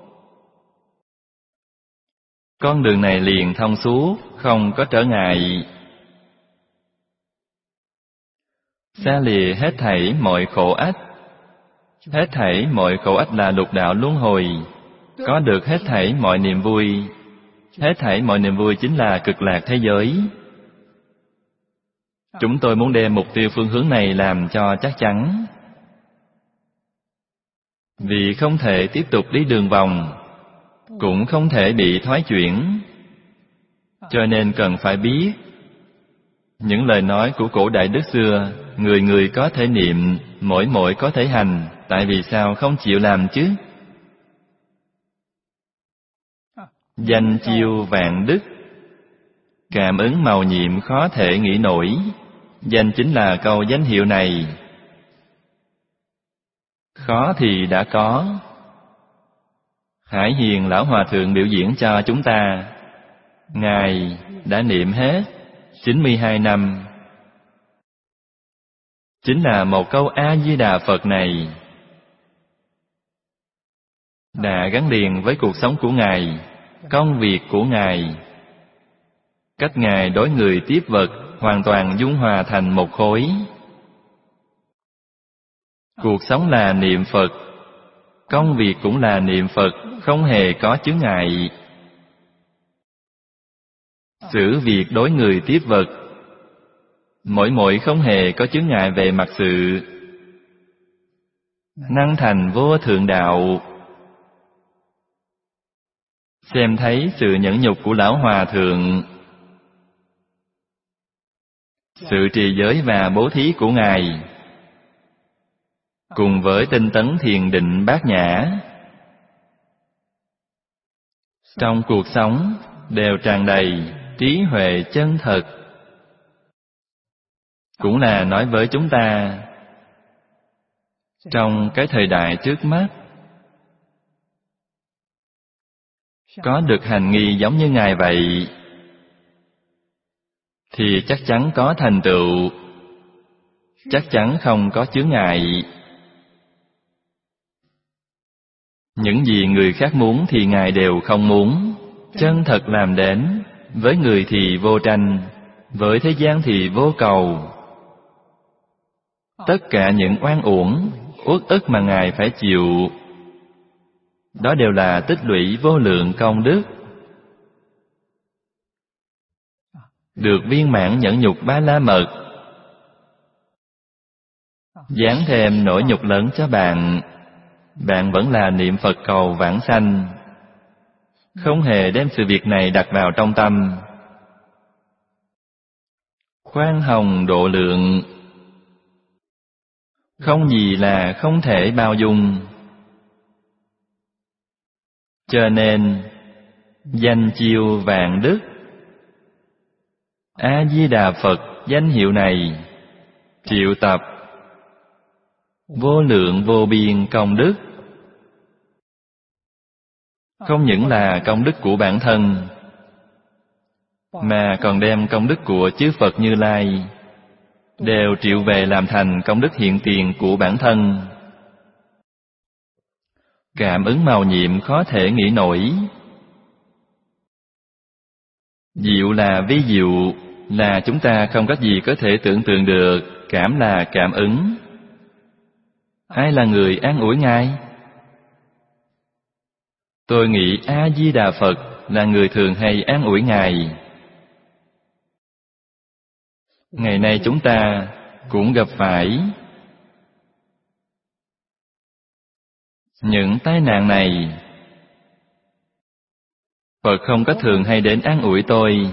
Speaker 1: Con đường này liền thông suốt, không có trở ngại. Xa lìa hết thảy mọi khổ ách. Hết thảy mọi khổ ách là lục đạo luân hồi, có được hết thảy mọi niềm vui. Hết thảy mọi niềm vui chính là cực lạc thế giới. Chúng tôi muốn đem mục tiêu phương hướng này làm cho chắc chắn. Vì không thể tiếp tục đi đường vòng, cũng không thể bị thoái chuyển, cho nên cần phải biết những lời nói của cổ đại đức xưa, người người có thể niệm, mỗi mỗi có thể hành. Tại vì sao không chịu làm chứ? Danh chiêu vạn đức, cảm ứng màu nhiệm khó thể nghĩ nổi. Danh chính là câu danh hiệu này. Khó thì đã có. Hải Hiền Lão Hòa Thượng biểu diễn cho chúng ta. Ngài đã niệm hết chín mươi hai năm. Chính là một câu A-di-đà Phật này đã gắn liền với cuộc sống của Ngài, công việc của Ngài, cách Ngài đối người tiếp vật hoàn toàn dung hòa thành một khối. Cuộc sống là niệm Phật, công việc cũng là niệm Phật, không hề có chướng ngại. Xử việc đối người tiếp vật, mỗi mỗi không hề có chướng ngại về mặt sự. Năng thành vô thượng đạo. Xem thấy sự nhẫn nhục của Lão Hòa Thượng, sự trì giới và bố thí của Ngài, cùng với tinh tấn thiền định bát nhã, trong cuộc sống đều tràn đầy trí huệ chân thật. Cũng là nói với chúng ta, trong cái thời đại trước mắt, có được hành nghi giống như Ngài vậy, thì chắc chắn có thành tựu, chắc chắn không có chướng ngại. Những gì người khác muốn thì Ngài đều không muốn, chân thật làm đến, với người thì vô tranh, với thế gian thì vô cầu. Tất cả những oan uổng, uất ức mà Ngài phải chịu, đó đều là tích lũy vô lượng công đức, được viên mãn nhẫn nhục ba la mật. Giáng thêm nỗi nhục lớn cho bạn, bạn vẫn là niệm Phật cầu vãng sanh, không hề đem sự việc này đặt vào trong tâm. Khoan hồng độ lượng, không gì là không thể bao dung. Cho nên danh chiêu vạn đức, A Di Đà Phật danh hiệu này triệu tập vô lượng vô biên công đức. Không những là công đức của bản thân, mà còn đem công đức của chư Phật Như Lai đều triệu về làm thành công đức hiện tiền của bản thân. Cảm ứng màu nhiệm khó thể nghĩ nổi. Diệu là vi diệu, là chúng ta không có gì có thể tưởng tượng được. Cảm là cảm ứng. Ai là người an ủi Ngài? Tôi nghĩ A Di Đà Phật là người thường hay an ủi Ngài. Ngày nay chúng ta cũng gặp phải những tai nạn này. Phật không có thường hay đến an ủi tôi,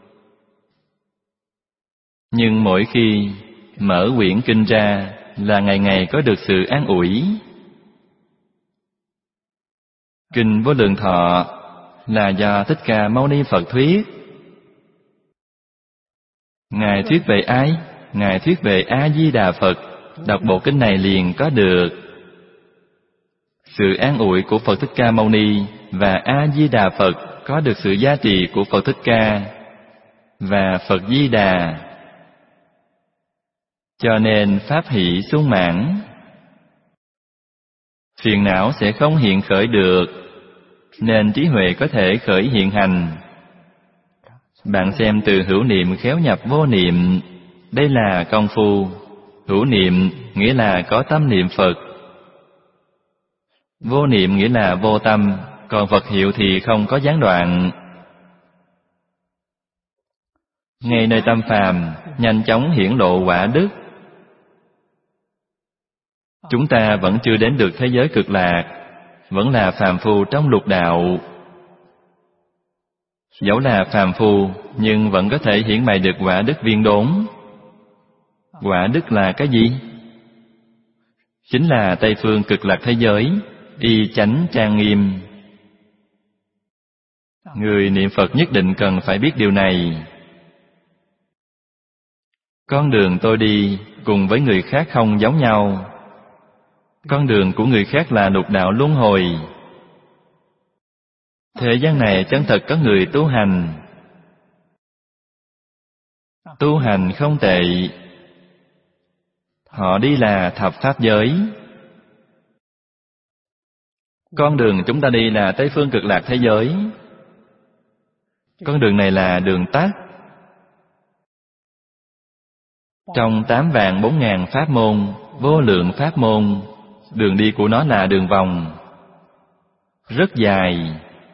Speaker 1: nhưng mỗi khi mở quyển kinh ra là ngày ngày có được sự an ủi. Kinh Vô Lượng Thọ là do Thích Ca Mâu Ni Phật thuyết. Ngài thuyết về ai? Ngài thuyết về A Di Đà Phật. Đọc bộ kinh này liền có được sự an ủi của Phật Thích Ca Mâu Ni, và A Di Đà Phật có được sự gia trì của Phật Thích Ca và Phật Di Đà. Cho nên pháp hỷ sung mãn, phiền não sẽ không hiện khởi được, nên trí huệ có thể khởi hiện hành. Bạn xem từ hữu niệm khéo nhập vô niệm, đây là công phu. Hữu niệm nghĩa là có tâm niệm Phật, vô niệm nghĩa là vô tâm, còn Phật hiệu thì không có gián đoạn. Ngay nơi tâm phàm, nhanh chóng hiển lộ quả đức. Chúng ta vẫn chưa đến được thế giới cực lạc, vẫn là phàm phu trong lục đạo. Dẫu là phàm phu, nhưng vẫn có thể hiển bày được quả đức viên đốn. Quả đức là cái gì? Chính là Tây phương cực lạc thế giới, y chánh trang nghiêm. Người niệm Phật nhất định cần phải biết điều này. Con đường tôi đi cùng với người khác không giống nhau. Con đường của người khác là lục đạo luân hồi. Thế gian này chân thật có người tu hành. Tu hành không tệ. Họ đi là thập pháp giới. Con đường chúng ta đi là Tây phương cực lạc thế giới. Con đường này là đường tắt. Trong tám vạn bốn ngàn pháp môn, vô lượng pháp môn, đường đi của nó là đường vòng, rất dài,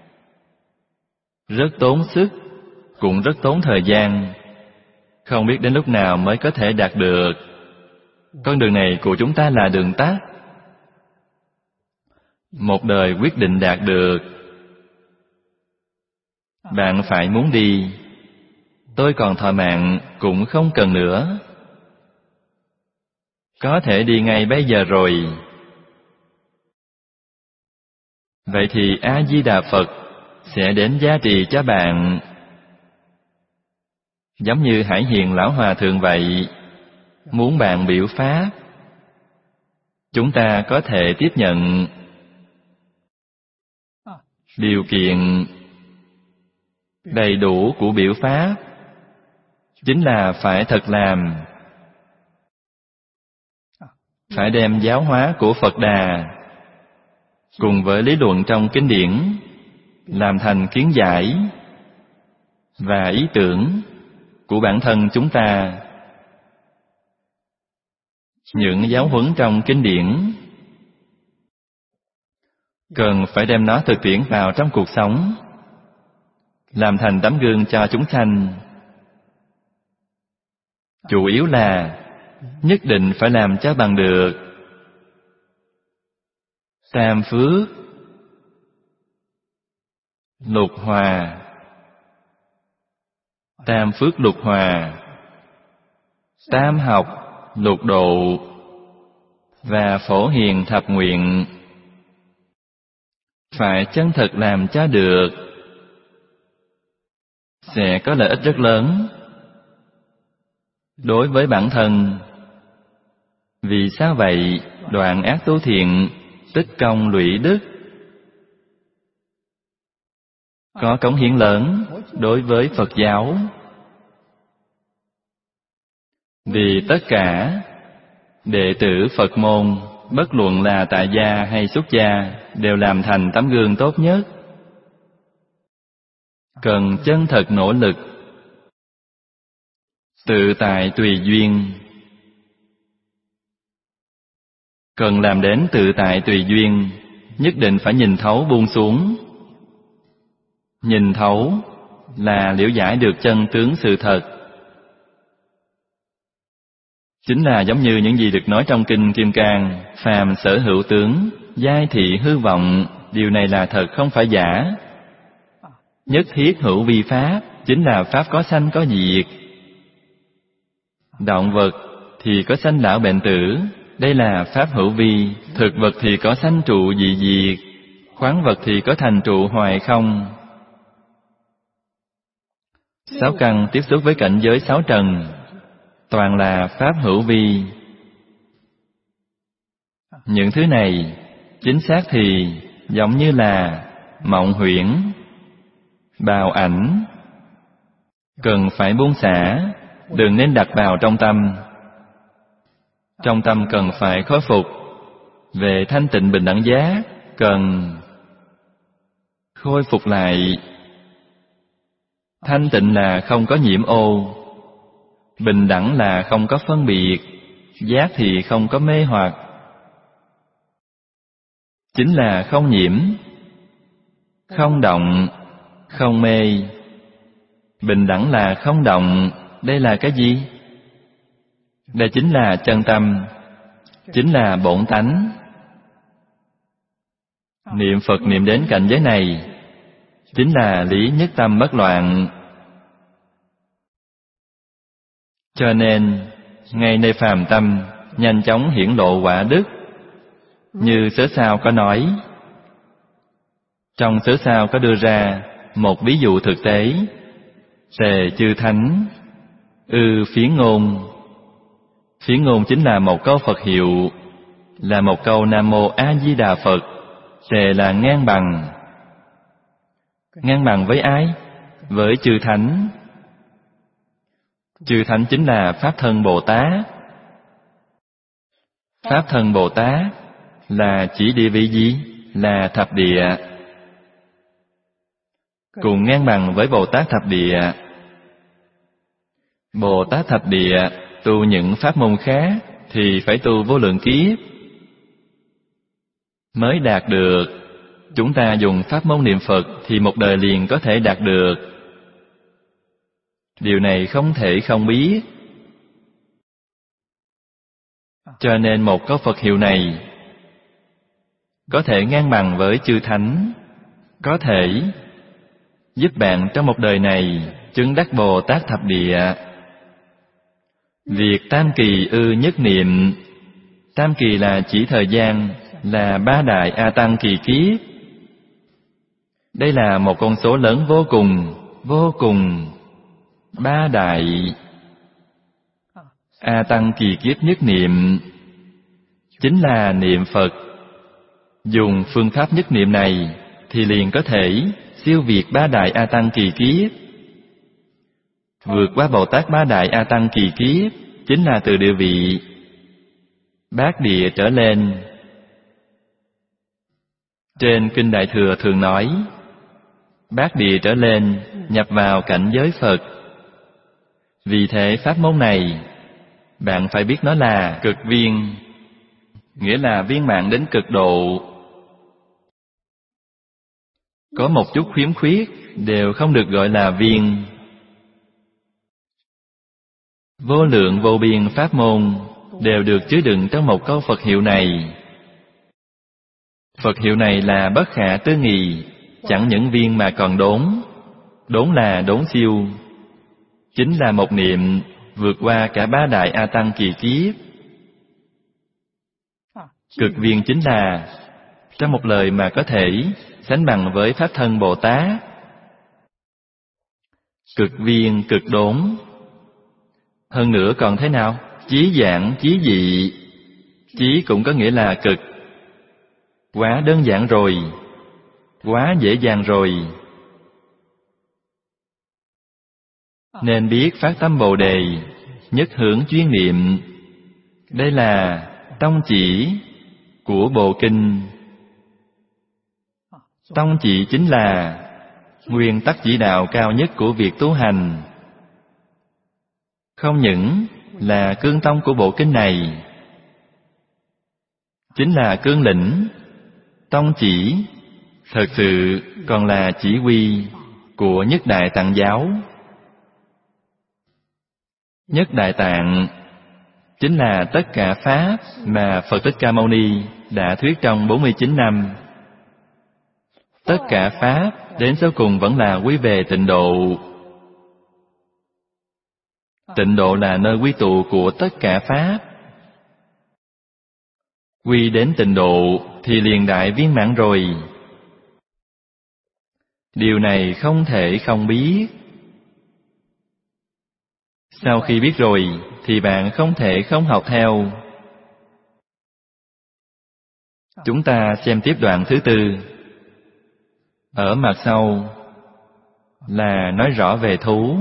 Speaker 1: rất tốn sức, cũng rất tốn thời gian, không biết đến lúc nào mới có thể đạt được. Con đường này của chúng ta là đường tắt, một đời quyết định đạt được. Bạn phải muốn đi, tôi còn thọ mạng cũng không cần nữa, có thể đi ngay bây giờ rồi. Vậy thì A Di Đà Phật sẽ đến gia trì cho bạn. Giống như Hải Hiền Lão Hòa Thượng vậy, muốn bạn biểu pháp, chúng ta có thể tiếp nhận. Điều kiện đầy đủ của biểu pháp chính là phải thật làm, phải đem giáo hóa của Phật Đà cùng với lý luận trong kinh điển làm thành kiến giải, và ý tưởng của bản thân chúng ta. Những giáo huấn trong kinh điển cần phải đem nó thực tiễn vào trong cuộc sống, làm thành tấm gương cho chúng sanh. Chủ yếu là nhất định phải làm cho bằng được tam phước, lục hòa, tam phước lục hòa, tam học lục độ và phổ hiền thập nguyện. Phải chân thực làm cho được, sẽ có lợi ích rất lớn đối với bản thân. Vì sao vậy? Đoạn ác tu thiện, tích công lũy đức, có cống hiến lớn đối với Phật giáo. Vì tất cả đệ tử Phật môn, bất luận là tại gia hay xuất gia, đều làm thành tấm gương tốt nhất. Cần chân thật nỗ lực, tự tại tùy duyên. Cần làm đến tự tại tùy duyên, nhất định phải nhìn thấu buông xuống. Nhìn thấu là liễu giải được chân tướng sự thật. Chính là giống như những gì được nói trong Kinh Kim Cang: phàm sở hữu tướng, giai thị hư vọng. Điều này là thật, không phải giả. Nhất thiết hữu vi pháp, chính là pháp có sanh có diệt. Động vật thì có sanh lão bệnh tử, đây là pháp hữu vi. Thực vật thì có sanh trụ dị diệt, khoáng vật thì có thành trụ hoài không. Sáu căn tiếp xúc với cảnh giới sáu trần, toàn là pháp hữu vi. Những thứ này chính xác thì giống như là mộng huyễn, bào ảnh, cần phải buông xả, đừng nên đặt vào trong tâm. Trong tâm cần phải khôi phục về thanh tịnh bình đẳng giác, cần khôi phục lại. Thanh tịnh là không có nhiễm ô, bình đẳng là không có phân biệt, giác thì không có mê hoặc. Chính là không nhiễm, không động, không mê. Bình đẳng là không động, đây là cái gì? Đây chính là chân tâm, chính là bổn tánh. Niệm Phật niệm đến cảnh giới này, chính là lý nhất tâm bất loạn. Cho nên, ngay nơi phàm tâm, nhanh chóng hiển lộ quả đức. Như Sớ Sao có nói, trong Sớ Sao có đưa ra một ví dụ thực tế. Tề chư thánh, ư phiến ngôn. Phiến ngôn chính là một câu Phật hiệu, là một câu Nam Mô A Di Đà Phật. Tề là ngang bằng. Ngang bằng với ai? Với chư thánh. Chư thánh chính là Pháp Thân Bồ Tát. Pháp Thân Bồ Tát là chỉ địa vị gì? Là thập địa. Cùng ngang bằng với Bồ Tát thập địa. Bồ Tát thập địa tu những pháp môn khác thì phải tu vô lượng kiếp mới đạt được. Chúng ta dùng pháp môn niệm Phật thì một đời liền có thể đạt được. Điều này không thể không biết. Cho nên một câu Phật hiệu này có thể ngang bằng với chư thánh, có thể giúp bạn trong một đời này chứng đắc Bồ Tát thập địa. Việc tam kỳ ư nhất niệm. Tam kỳ là chỉ thời gian, là ba đại A Tăng kỳ kiếp. Đây là một con số lớn vô cùng, vô cùng. Ba đại A Tăng kỳ kiếp nhất niệm, chính là niệm Phật. Dùng phương pháp nhất niệm này thì liền có thể siêu việt ba đại A Tăng kỳ kiếp. Vượt qua Bồ Tát ba đại A Tăng kỳ kiếp chính là từ địa vị bát địa trở lên. Trên Kinh Đại Thừa thường nói, bát địa trở lên, nhập vào cảnh giới Phật. Vì thế pháp môn này, bạn phải biết nó là cực viên, nghĩa là viên mãn đến cực độ. Có một chút khiếm khuyết đều không được gọi là viên. Vô lượng vô biên pháp môn đều được chứa đựng trong một câu Phật hiệu này. Phật hiệu này là bất khả tư nghị, chẳng những viên mà còn đốn. Đốn là đốn siêu, chính là một niệm vượt qua cả ba đại A Tăng kỳ kiếp. Cực viên chính là, trong một lời mà có thể sánh bằng với Pháp Thân Bồ Tát. Cực viên, cực đốn. Hơn nữa còn thế nào? Chí giản, chí dị. Chí cũng có nghĩa là cực. Quá đơn giản rồi, quá dễ dàng rồi. Nên biết phát tâm Bồ Đề, nhất hướng chuyên niệm. Đây là tông chỉ của Bộ Kinh. Tông chỉ chính là nguyên tắc chỉ đạo cao nhất của việc tu hành. Không những là cương tông của Bộ Kinh này, chính là cương lĩnh, tông chỉ, thật sự còn là chỉ huy của Nhất Đại Tạng giáo. Nhất Đại Tạng chính là tất cả pháp mà Phật Thích Ca Mâu Ni đã thuyết trong bốn mươi chín năm. Tất cả pháp đến sau cùng vẫn là quy về tịnh độ. Tịnh độ là nơi quy tụ của tất cả pháp. Quy đến tịnh độ thì liền đại viên mãn rồi. Điều này không thể không biết. Sau khi biết rồi thì bạn không thể không học theo. Chúng ta xem tiếp đoạn thứ tư. Ở mặt sau là nói rõ về thú,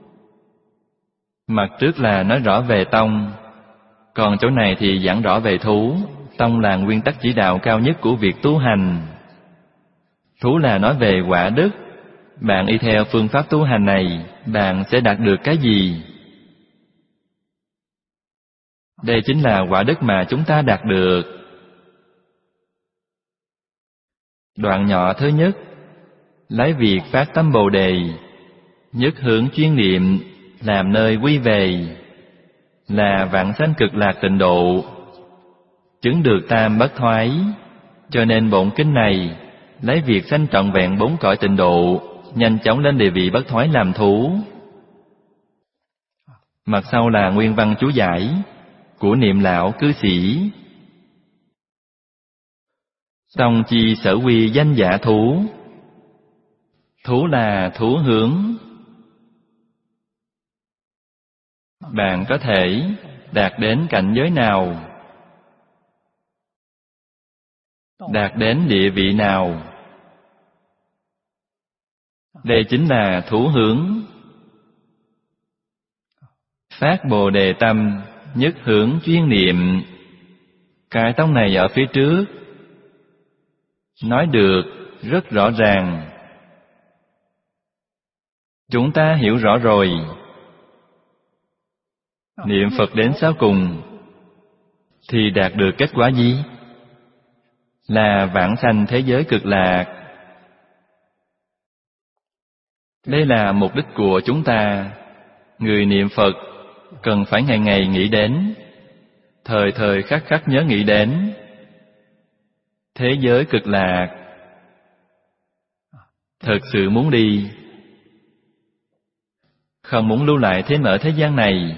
Speaker 1: mặt trước là nói rõ về tông, còn chỗ này thì giảng rõ về thú. Tông là nguyên tắc chỉ đạo cao nhất của việc tu hành. Thú là nói về quả đức. Bạn y theo phương pháp tu hành này, bạn sẽ đạt được cái gì? Đây chính là quả đức mà chúng ta đạt được. Đoạn nhỏ thứ nhất, lấy việc phát tâm Bồ Đề, nhất hướng chuyên niệm làm nơi quy về, là vãng sanh cực lạc tịnh độ, chứng được tam bất thoái. Cho nên bổn kinh này lấy việc sanh trọn vẹn bốn cõi tịnh độ, nhanh chóng lên địa vị bất thoái làm thú. Mặt sau là nguyên văn chú giải của Niệm Lão cư sĩ. Tông chi sở quy danh giả thú. Thú là thú hướng. Bạn có thể đạt đến cảnh giới nào, đạt đến địa vị nào, đây chính là thú hướng. Phát Bồ Đề tâm, nhất hướng chuyên niệm. Cái tông này ở phía trước nói được rất rõ ràng. Chúng ta hiểu rõ rồi. Niệm Phật đến sau cùng thì đạt được kết quả gì? Là vãng sanh thế giới cực lạc. Đây là mục đích của chúng ta. Người niệm Phật cần phải ngày ngày nghĩ đến, thời thời khắc khắc nhớ nghĩ đến thế giới cực lạc. Thật sự muốn đi, không muốn lưu lại thêm ở thế gian này.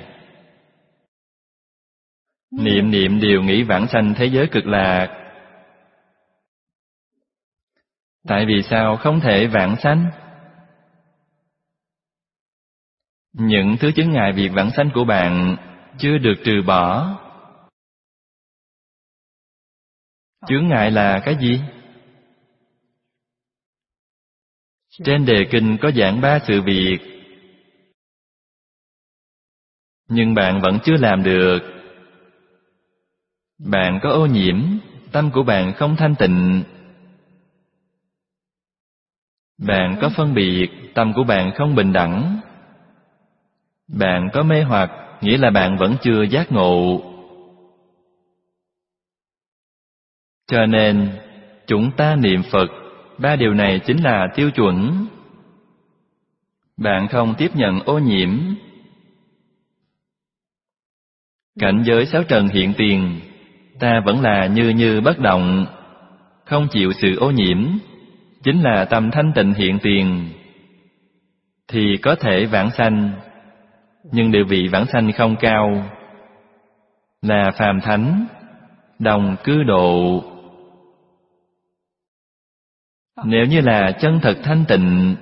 Speaker 1: Niệm niệm đều nghĩ vãng sanh thế giới cực lạc. Tại vì sao không thể vãng sanh? Những thứ chướng ngại việc vãng sanh của bạn chưa được trừ bỏ. Chướng ngại là cái gì? Trên đề kinh có giảng ba sự việc, nhưng bạn vẫn chưa làm được. Bạn có ô nhiễm, tâm của bạn không thanh tịnh. Bạn có phân biệt, tâm của bạn không bình đẳng. Bạn có mê hoặc, nghĩa là bạn vẫn chưa giác ngộ. Cho nên, chúng ta niệm Phật, ba điều này chính là tiêu chuẩn. Bạn không tiếp nhận ô nhiễm. Cảnh giới sáu trần hiện tiền, ta vẫn là như như bất động, không chịu sự ô nhiễm, chính là tâm thanh tịnh hiện tiền. Thì có thể vãng sanh, nhưng địa vị vãng sanh không cao, là phàm thánh, đồng cư độ. Nếu như là chân thật thanh tịnh,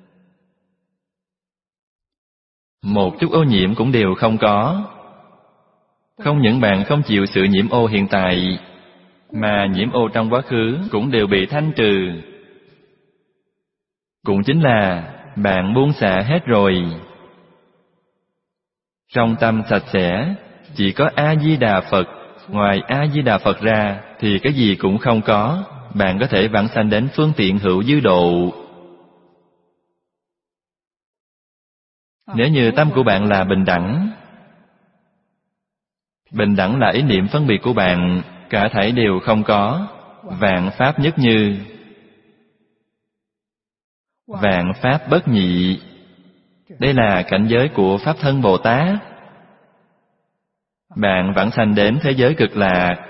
Speaker 1: một chút ô nhiễm cũng đều không có. Không những bạn không chịu sự nhiễm ô hiện tại, mà nhiễm ô trong quá khứ cũng đều bị thanh trừ. Cũng chính là bạn buông xả hết rồi. Trong tâm sạch sẽ, chỉ có A-di-đà Phật. Ngoài A-di-đà Phật ra thì cái gì cũng không có. Bạn có thể vãng sanh đến phương tiện hữu dư độ. Nếu như tâm của bạn là bình đẳng, bình đẳng là ý niệm phân biệt của bạn, cả thảy đều không có, vạn pháp nhất như, vạn pháp bất nhị. Đây là cảnh giới của Pháp Thân Bồ Tát. Bạn vãng sanh đến thế giới cực lạc,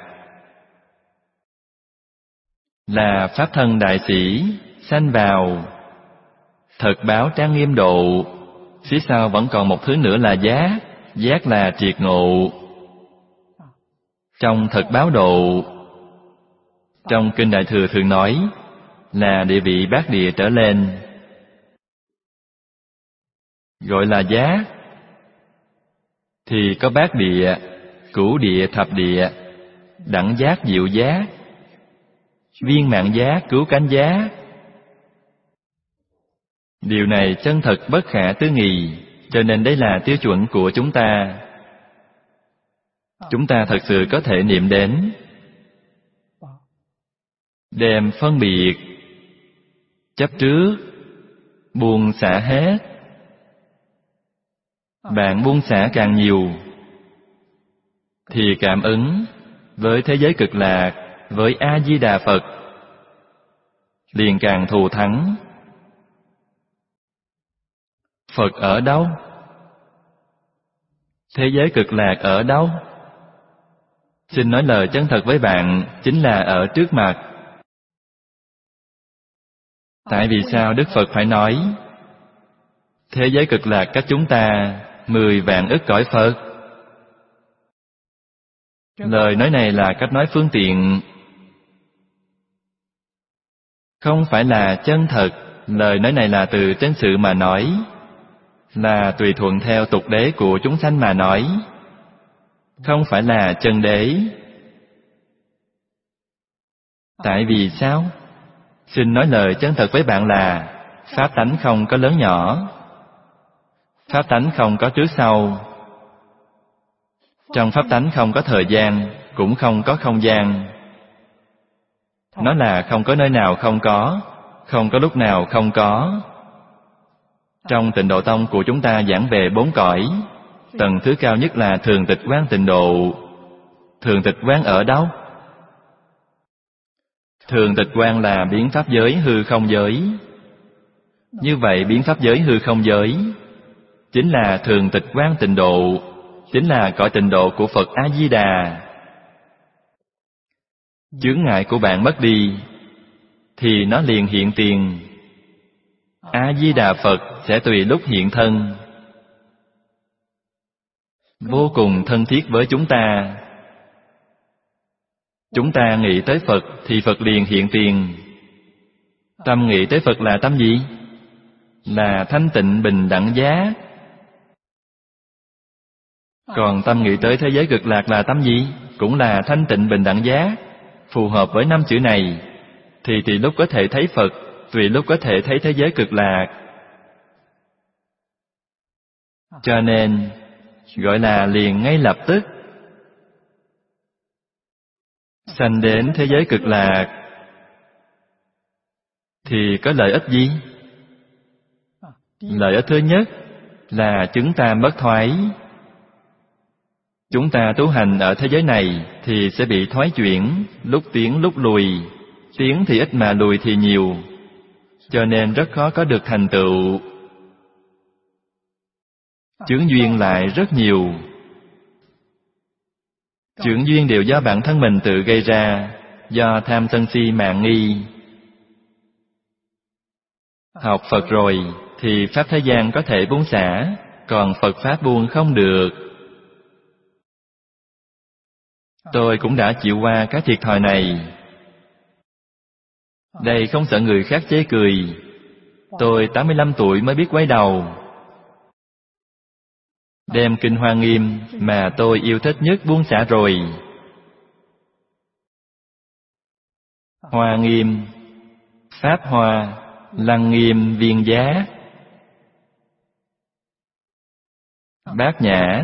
Speaker 1: là Pháp Thân Đại Sĩ, sanh vào thật báo trang nghiêm độ. Phía sau vẫn còn một thứ nữa là giác, giác là triệt ngộ. Trong thật báo độ, trong Kinh Đại Thừa thường nói là địa vị bát địa trở lên, gọi là giác. Thì có bát địa, cửu địa, thập địa, đẳng giác, diệu giác, viên mãn giác, cứu cánh giác. Điều này chân thật bất khả tư nghị, cho nên đây là tiêu chuẩn của chúng ta. Chúng ta thật sự có thể niệm đến, đem phân biệt, chấp trước, buông xả hết. Bạn buông xả càng nhiều, thì cảm ứng với thế giới cực lạc, với A-di-đà Phật liền càng thù thắng. Phật ở đâu? Thế giới cực lạc ở đâu? Xin nói lời chân thật với bạn, chính là ở trước mặt. Tại vì sao Đức Phật phải nói thế giới cực lạc cách chúng ta mười vạn ức cõi Phật? Lời nói này là cách nói phương tiện, không phải là chân thật. Lời nói này là từ trên sự mà nói, là tùy thuận theo tục đế của chúng sanh mà nói, không phải là chân đế. Tại vì sao? Xin nói lời chân thật với bạn là pháp tánh không có lớn nhỏ, pháp tánh không có trước sau. Trong pháp tánh không có thời gian, cũng không có không gian. Nó là không có nơi nào không có, không có lúc nào không có. Trong Tịnh Độ Tông của chúng ta giảng về bốn cõi. Tầng thứ cao nhất là thường tịch quán tịnh độ. Thường tịch quán ở đâu? Thường tịch quán là biến pháp giới hư không giới. Như vậy biến pháp giới hư không giới chính là thường tịch quán tịnh độ, chính là cõi tịnh độ của Phật A-di-đà. Chướng ngại của bạn mất đi thì nó liền hiện tiền. A-di-đà Phật sẽ tùy lúc hiện thân, vô cùng thân thiết với chúng ta. Chúng ta nghĩ tới Phật thì Phật liền hiện tiền. Tâm nghĩ tới Phật là tâm gì? Là thanh tịnh bình đẳng giác. Còn tâm nghĩ tới thế giới cực lạc là tâm gì? Cũng là thanh tịnh bình đẳng giác. Phù hợp với năm chữ này thì tùy lúc có thể thấy Phật, tùy lúc có thể thấy thế giới cực lạc. Cho nên gọi là liền ngay lập tức. Sanh đến thế giới cực lạc thì có lợi ích gì? Lợi ích thứ nhất là chứng tam bất thoái. Chúng ta tu hành ở thế giới này thì sẽ bị thoái chuyển, lúc tiến lúc lùi, tiến thì ít mà lùi thì nhiều, cho nên rất khó có được thành tựu. Chướng duyên lại rất nhiều. Chướng duyên đều do bản thân mình tự gây ra, do tham sân si mạn nghi. Học Phật rồi thì pháp thế gian có thể buông xả, còn Phật pháp buông không được. Tôi cũng đã chịu qua cái thiệt thòi này. Đây không sợ người khác chế cười. Tôi tám mươi lăm tuổi mới biết quay đầu. Đem kinh Hoa Nghiêm mà tôi yêu thích nhất buông xả rồi. Hoa Nghiêm, Pháp Hoa, Lăng Nghiêm, Viên Giá, Bát Nhã,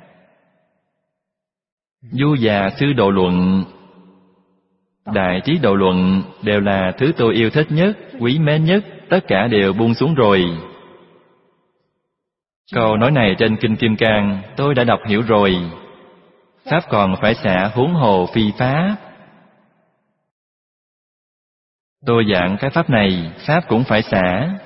Speaker 1: Du Già Sư Độ Luận, Đại Trí Độ Luận đều là thứ tôi yêu thích nhất, quý mến nhất, tất cả đều buông xuống rồi. Câu nói này trên Kinh Kim Cang tôi đã đọc hiểu rồi. Pháp còn phải xả, huống hồ phi pháp. Tôi giảng cái pháp này, pháp cũng phải xả.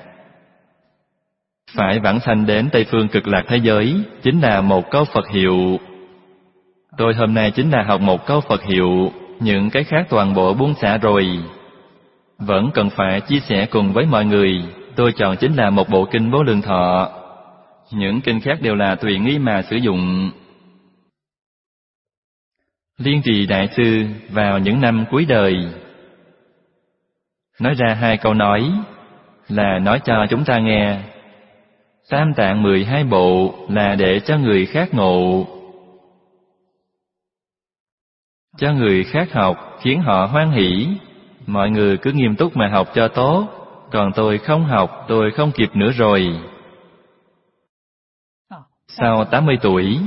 Speaker 1: Phải vãng sanh đến Tây Phương Cực Lạc thế giới chính là một câu Phật hiệu. Tôi hôm nay chính là học một câu Phật hiệu, những cái khác toàn bộ buông xả rồi. Vẫn cần phải chia sẻ cùng với mọi người. Tôi chọn chính là một bộ kinh Vô Lượng Thọ. Những kinh khác đều là tùy nghi mà sử dụng. Liên Trì Đại Sư vào những năm cuối đời nói ra hai câu nói, là nói cho chúng ta nghe. Tam tạng mười hai bộ là để cho người khác ngộ, cho người khác học, khiến họ hoan hỷ. Mọi người cứ nghiêm túc mà học cho tốt, còn tôi không học, tôi không kịp nữa rồi. Sau tám mươi tuổi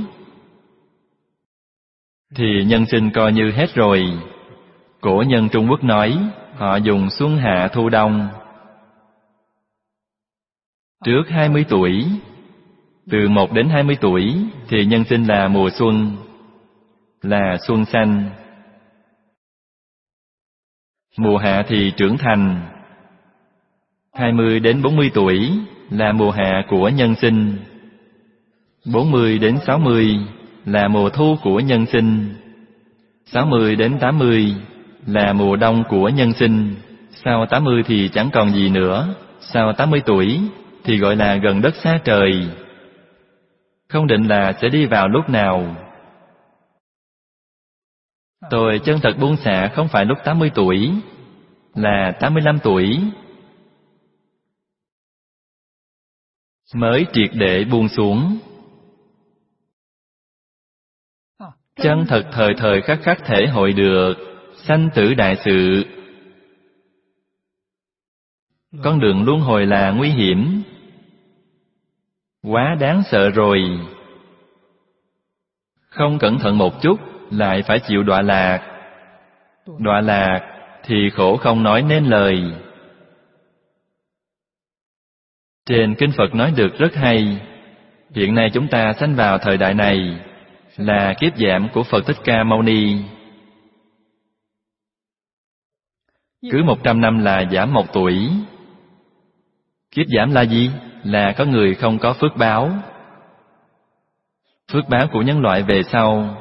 Speaker 1: thì nhân sinh coi như hết rồi. Cổ nhân Trung Quốc nói, họ dùng xuân hạ thu đông. Trước hai mươi tuổi, từ một đến hai mươi tuổi thì nhân sinh là mùa xuân, là xuân xanh. Mùa hạ thì trưởng thành. hai mươi đến bốn mươi tuổi là mùa hạ của nhân sinh. bốn mươi đến sáu mươi là mùa thu của nhân sinh. sáu mươi đến tám mươi là mùa đông của nhân sinh. Sau tám mươi thì chẳng còn gì nữa. Sau tám mươi tuổi thì gọi là gần đất xa trời. Không định là sẽ đi vào lúc nào. Tôi chân thật buông xả không phải lúc tám mươi tuổi, là tám mươi lăm tuổi mới triệt để buông xuống. Chân thật thời thời khắc khắc thể hội được sanh tử đại sự. Con đường luân hồi là nguy hiểm, quá đáng sợ rồi. Không cẩn thận một chút lại phải chịu đọa lạc. Đọa lạc thì khổ không nói nên lời. Trên Kinh Phật nói được rất hay. Hiện nay chúng ta sanh vào thời đại này là kiếp giảm của Phật Thích Ca Mâu Ni. Cứ một trăm năm là giảm một tuổi. Kiếp giảm là gì? Là có người không có phước báo. Phước báo của nhân loại về sau.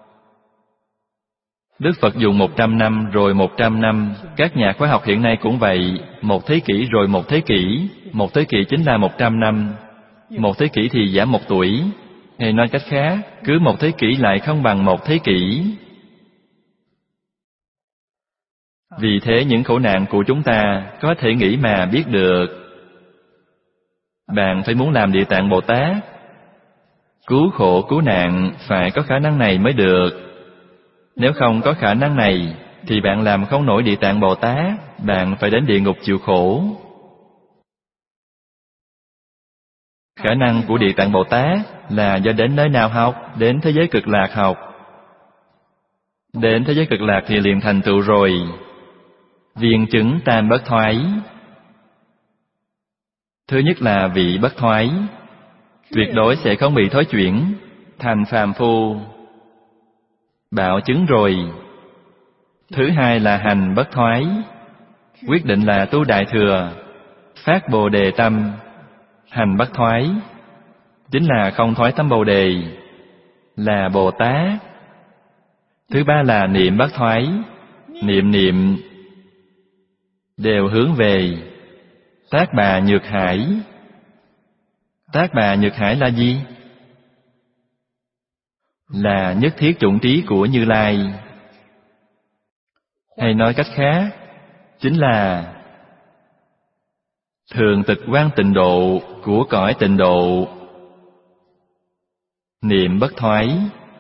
Speaker 1: Đức Phật dùng một trăm năm rồi một trăm năm. Các nhà khoa học hiện nay cũng vậy. Một thế kỷ rồi một thế kỷ. Một thế kỷ chính là một trăm năm. Một thế kỷ thì giảm một tuổi. Hay nói cách khác, cứ một thế kỷ lại không bằng một thế kỷ. Vì thế những khổ nạn của chúng ta có thể nghĩ mà biết được. Bạn phải muốn làm Địa Tạng Bồ Tát, cứu khổ cứu nạn phải có khả năng này mới được. Nếu không có khả năng này thì bạn làm không nổi Địa Tạng Bồ Tát. Bạn phải đến địa ngục chịu khổ. Khả năng của Địa Tạng Bồ Tát là do đến nơi nào học? Đến thế giới Cực Lạc học. Đến thế giới Cực Lạc thì liền thành tựu rồi. Viên chứng tam bất thoái. Thứ nhất là vị bất thoái, tuyệt đối sẽ không bị thối chuyển thành phàm phu, bạo chứng rồi. Thứ hai là hành bất thoái, quyết định là tu đại thừa, phát bồ đề tâm. Hành bất thoái chính là không thoái tâm bồ đề, là Bồ Tát. Thứ ba là niệm bất thoái, niệm niệm đều hướng về Tác Bà Nhược Hải. Tác Bà Nhược Hải là gì? Là nhất thiết chủng trí của Như Lai. Hay nói cách khác, chính là thường tịch quan tịnh độ của cõi tịnh độ. Niệm bất thoái,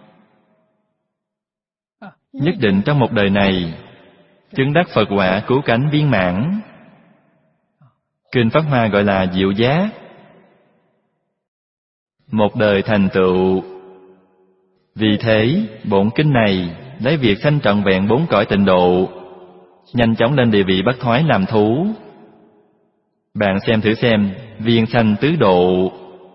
Speaker 1: nhất định trong một đời này chứng đắc Phật quả cứu cánh viên mãn. Kinh Pháp Hoa gọi là diệu giác. Một đời thành tựu. Vì thế, bổn kinh này lấy việc sanh trọn vẹn bốn cõi tịnh độ, nhanh chóng lên địa vị bất thoái làm thú. Bạn xem thử xem, viên sanh tứ độ,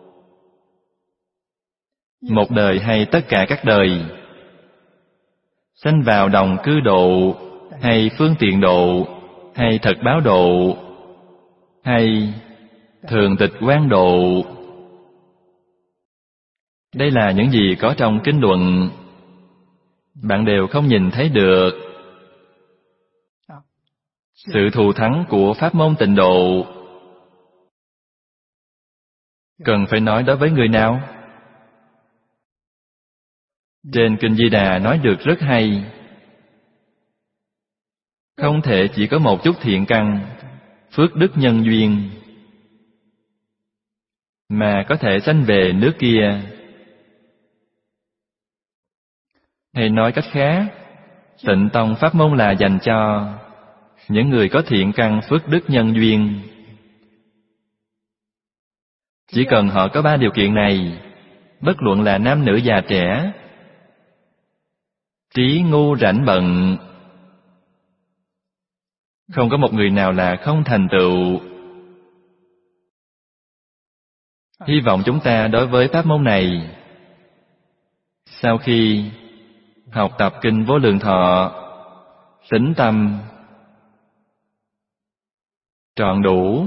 Speaker 1: một đời hay tất cả các đời, sanh vào đồng cư độ, hay phương tiện độ, hay thật báo độ, hay thường tịch quan độ. Đây là những gì có trong kinh luận, bạn đều không nhìn thấy được. Sự thù thắng của pháp môn tịnh độ cần phải nói đối với người nào? Trên Kinh Di Đà nói được rất hay. Không thể chỉ có một chút thiện căn, phước đức nhân duyên, mà có thể sanh về nước kia. Hay nói cách khác, Tịnh Tông pháp môn là dành cho những người có thiện căn phước đức nhân duyên. Chỉ cần họ có ba điều kiện này, bất luận là nam nữ già trẻ, trí ngu rảnh bận, không có một người nào là không thành tựu. Hy vọng chúng ta đối với pháp môn này, sau khi học tập Kinh Vô Lượng Thọ, tín tâm trọn đủ,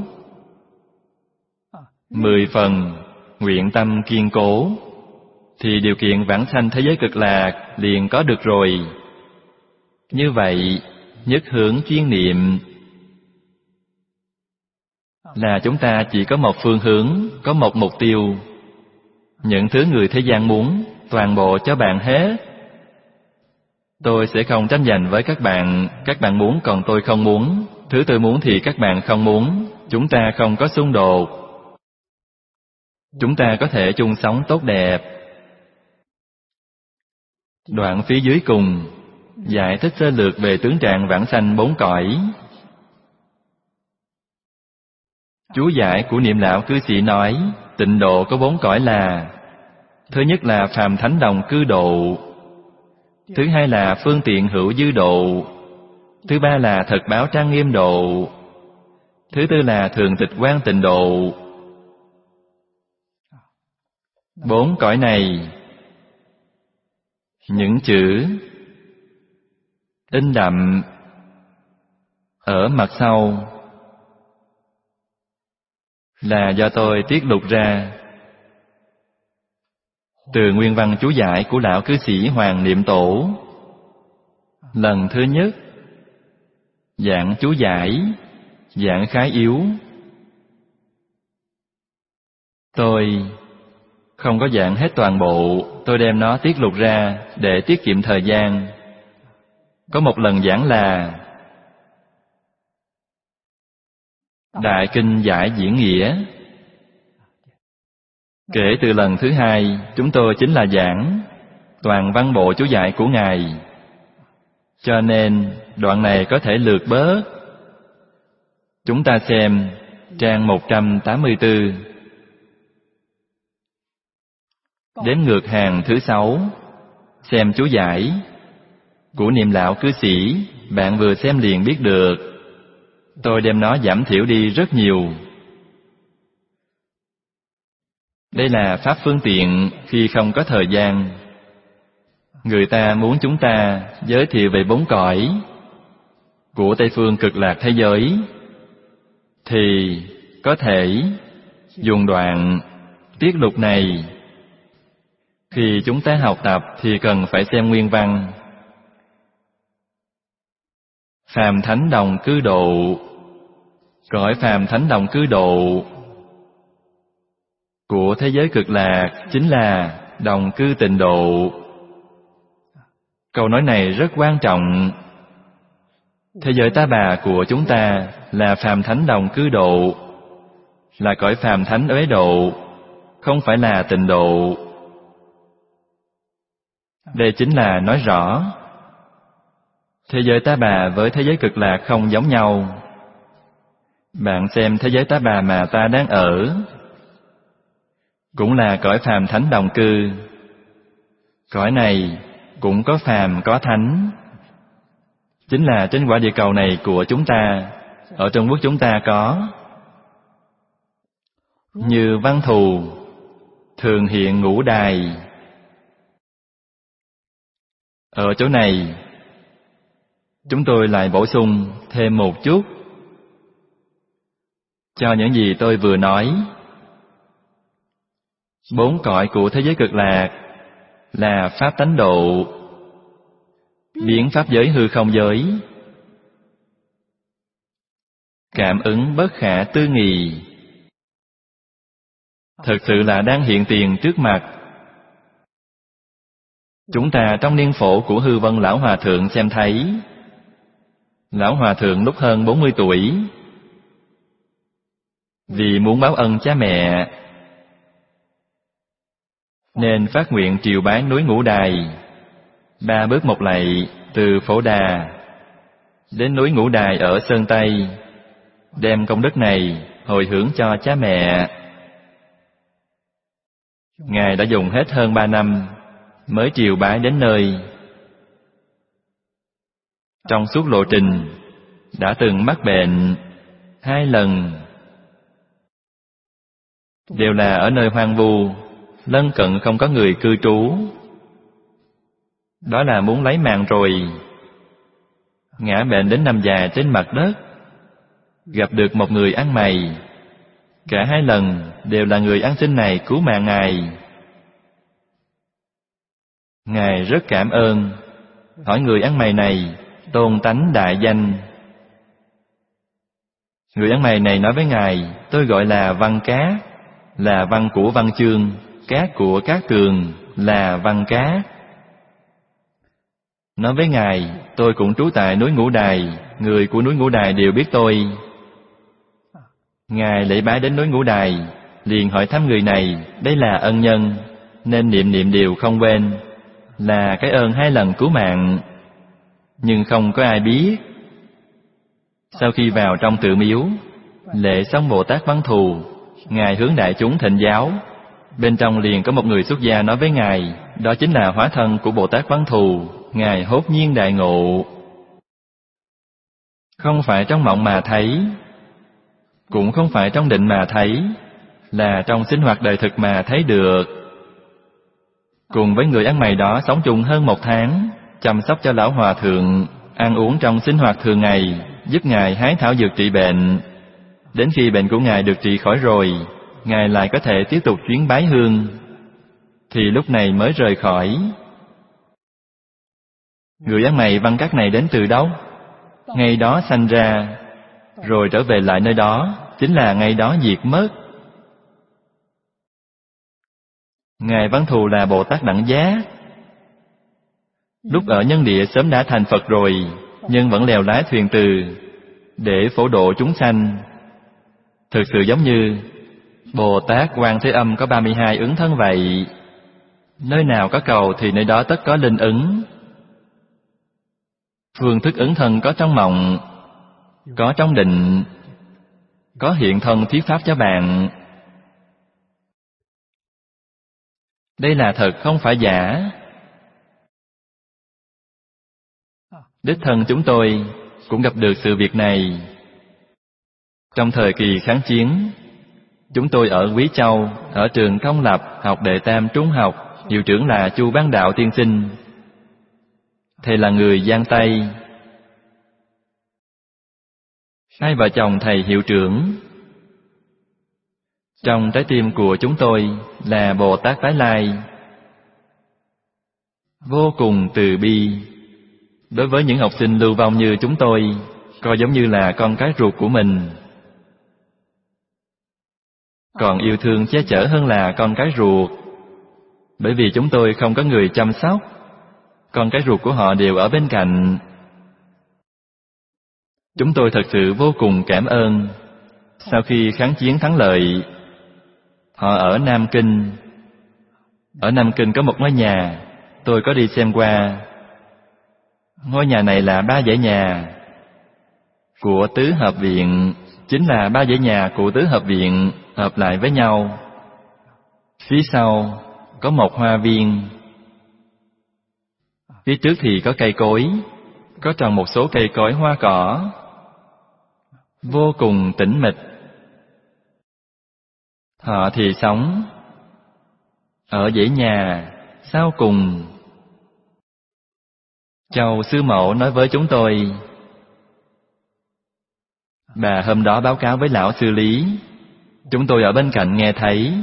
Speaker 1: mười phần nguyện tâm kiên cố, thì điều kiện vãng sanh thế giới cực lạc liền có được rồi. Như vậy, nhất hướng chuyên niệm là chúng ta chỉ có một phương hướng, có một mục tiêu. Những thứ người thế gian muốn, toàn bộ cho bạn hết. Tôi sẽ không tranh giành với các bạn, các bạn muốn còn tôi không muốn. Thứ tôi muốn thì các bạn không muốn. Chúng ta không có xung đột. Chúng ta có thể chung sống tốt đẹp. Đoạn phía dưới cùng giải thích sơ lược về tướng trạng vãng sanh bốn cõi. Chú giải của Niệm Lão Cư Sĩ nói, tịnh độ có bốn cõi là: thứ nhất là phàm thánh đồng cư độ, thứ hai là phương tiện hữu dư độ, thứ ba là thật báo trang nghiêm độ, thứ tư là thường tịch quan tịnh độ. Bốn cõi này, những chữ in đậm ở mặt sau là do tôi tiết lục ra từ nguyên văn chú giải của Lão Cư Sĩ Hoàng Niệm Tổ. Lần thứ nhất, giảng chú giải, giảng khá yếu. Tôi không có giảng hết toàn bộ, tôi đem nó tiết lục ra để tiết kiệm thời gian. Có một lần giảng là Đại Kinh Giải Diễn Nghĩa. Kể từ lần thứ hai, chúng tôi chính là giảng toàn văn bộ chú giải của Ngài. Cho nên đoạn này có thể lược bớt. Chúng ta xem trang một trăm tám mươi tư. Đến ngược hàng thứ sáu, xem chú giải của Niệm Lão Cư Sĩ, bạn vừa xem liền biết được. Tôi đem nó giảm thiểu đi rất nhiều. Đây là pháp phương tiện khi không có thời gian. Người ta muốn chúng ta giới thiệu về bốn cõi của Tây phương cực lạc thế giới, thì có thể dùng đoạn tiết lục này. Khi chúng ta học tập thì cần phải xem nguyên văn. Phàm thánh đồng cư độ. Cõi phàm thánh đồng cư độ của thế giới cực lạc chính là đồng cư tịnh độ. Câu nói này rất quan trọng. Thế giới Ta Bà của chúng ta là phàm thánh đồng cư độ, là cõi phàm thánh uế độ, không phải là tịnh độ. Đây chính là nói rõ thế giới Ta Bà với thế giới cực lạc không giống nhau. Bạn xem thế giới Ta Bà mà ta đang ở cũng là cõi phàm thánh đồng cư. Cõi này cũng có phàm có thánh, chính là trên quả địa cầu này của chúng ta. Ở Trung Quốc chúng ta có. Như Văn Thù thường hiện ngũ đài. Ở chỗ này chúng tôi lại bổ sung thêm một chút cho những gì tôi vừa nói. Bốn cõi của thế giới cực lạc là pháp tánh độ, biến pháp giới hư không giới, cảm ứng bất khả tư nghị, thực sự là đang hiện tiền trước mặt. Chúng ta trong niên phổ của Hư Vân Lão Hòa Thượng xem thấy, Lão Hòa Thượng lúc hơn bốn mươi tuổi, vì muốn báo ân cha mẹ nên phát nguyện triều bái núi Ngũ Đài, ba bước một lạy từ Phổ Đà đến núi Ngũ Đài ở Sơn Tây, đem công đức này hồi hướng cho cha mẹ. Ngài đã dùng hết hơn ba năm mới triều bái đến nơi. Trong suốt lộ trình đã từng mắc bệnh hai lần, đều là ở nơi hoang vu, lân cận không có người cư trú. Đó là muốn lấy mạng rồi. Ngã bệnh đến nằm dài trên mặt đất, gặp được một người ăn mày. Cả hai lần đều là người ăn xin này cứu mạng Ngài. Ngài rất cảm ơn, hỏi người ăn mày này tôn tánh đại danh. Người ăn mày này nói với Ngài, tôi gọi là Văn Cát, là văn của Văn Chương, cát của Cát Tường, là Văn Cát. Nói với Ngài, tôi cũng trú tại núi Ngũ Đài, người của núi Ngũ Đài đều biết tôi. Ngài lễ bái đến núi Ngũ Đài, liền hỏi thăm người này, đây là ân nhân, nên niệm niệm đều không quên, là cái ơn hai lần cứu mạng. Nhưng không có ai biết. Sau khi vào trong tự miếu, lễ xong Bồ Tát Văn Thù, Ngài hướng đại chúng thịnh giáo. Bên trong liền có một người xuất gia nói với Ngài, đó chính là hóa thân của Bồ Tát Văn Thù. Ngài hốt nhiên đại ngộ. Không phải trong mộng mà thấy, cũng không phải trong định mà thấy, là trong sinh hoạt đời thực mà thấy được. Cùng với người ăn mày đó sống chung hơn một tháng, chăm sóc cho Lão Hòa Thượng, ăn uống trong sinh hoạt thường ngày, giúp Ngài hái thảo dược trị bệnh. Đến khi bệnh của Ngài được trị khỏi rồi, Ngài lại có thể tiếp tục chuyến bái hương, thì lúc này mới rời khỏi. Người ăn mày Văn Cát này đến từ đâu? Ngay đó sanh ra, rồi trở về lại nơi đó, chính là ngay đó diệt mất. Ngài Văn Thù là Bồ Tát Đẳng Giác, lúc ở nhân địa sớm đã thành Phật rồi, nhưng vẫn lèo lái thuyền từ để phổ độ chúng sanh. Thực sự giống như Bồ Tát Quan Thế Âm có ba mươi hai ứng thân vậy. Nơi nào có cầu thì nơi đó tất có linh ứng. Phương thức ứng thân có trong mộng, có trong định, có hiện thân thuyết pháp cho bạn. Đây là thật không phải giả. Đích thân chúng tôi cũng gặp được sự việc này. Trong thời kỳ kháng chiến, Chúng tôi ở Quý Châu, ở trường công lập, học đệ tam trung học, hiệu trưởng là Chu Bán Đạo tiên sinh. Thầy là người Giang Tây. Hai vợ chồng thầy hiệu trưởng. Trong trái tim của chúng tôi là Bồ Tát Tái Lai, vô cùng từ bi. Đối với những học sinh lưu vong như chúng tôi, coi giống như là con cái ruột của mình, còn yêu thương che chở hơn là con cái ruột. Bởi vì chúng tôi không có người chăm sóc, con cái ruột của họ đều ở bên cạnh. Chúng tôi thật sự vô cùng cảm ơn. Sau khi kháng chiến thắng lợi, họ ở Nam Kinh. Ở Nam Kinh có một ngôi nhà, tôi có đi xem qua. Ngôi nhà này là ba dãy nhà của tứ hợp viện, chính là ba dãy nhà của tứ hợp viện hợp lại với nhau. Phía sau có một hoa viên. Phía trước thì có cây cối, có trồng một số cây cối hoa cỏ, vô cùng tĩnh mịch. Họ thì sống ở dãy nhà sau cùng. Châu sư mẫu nói với chúng tôi, bà hôm đó báo cáo với lão sư Lý, chúng tôi ở bên cạnh nghe thấy.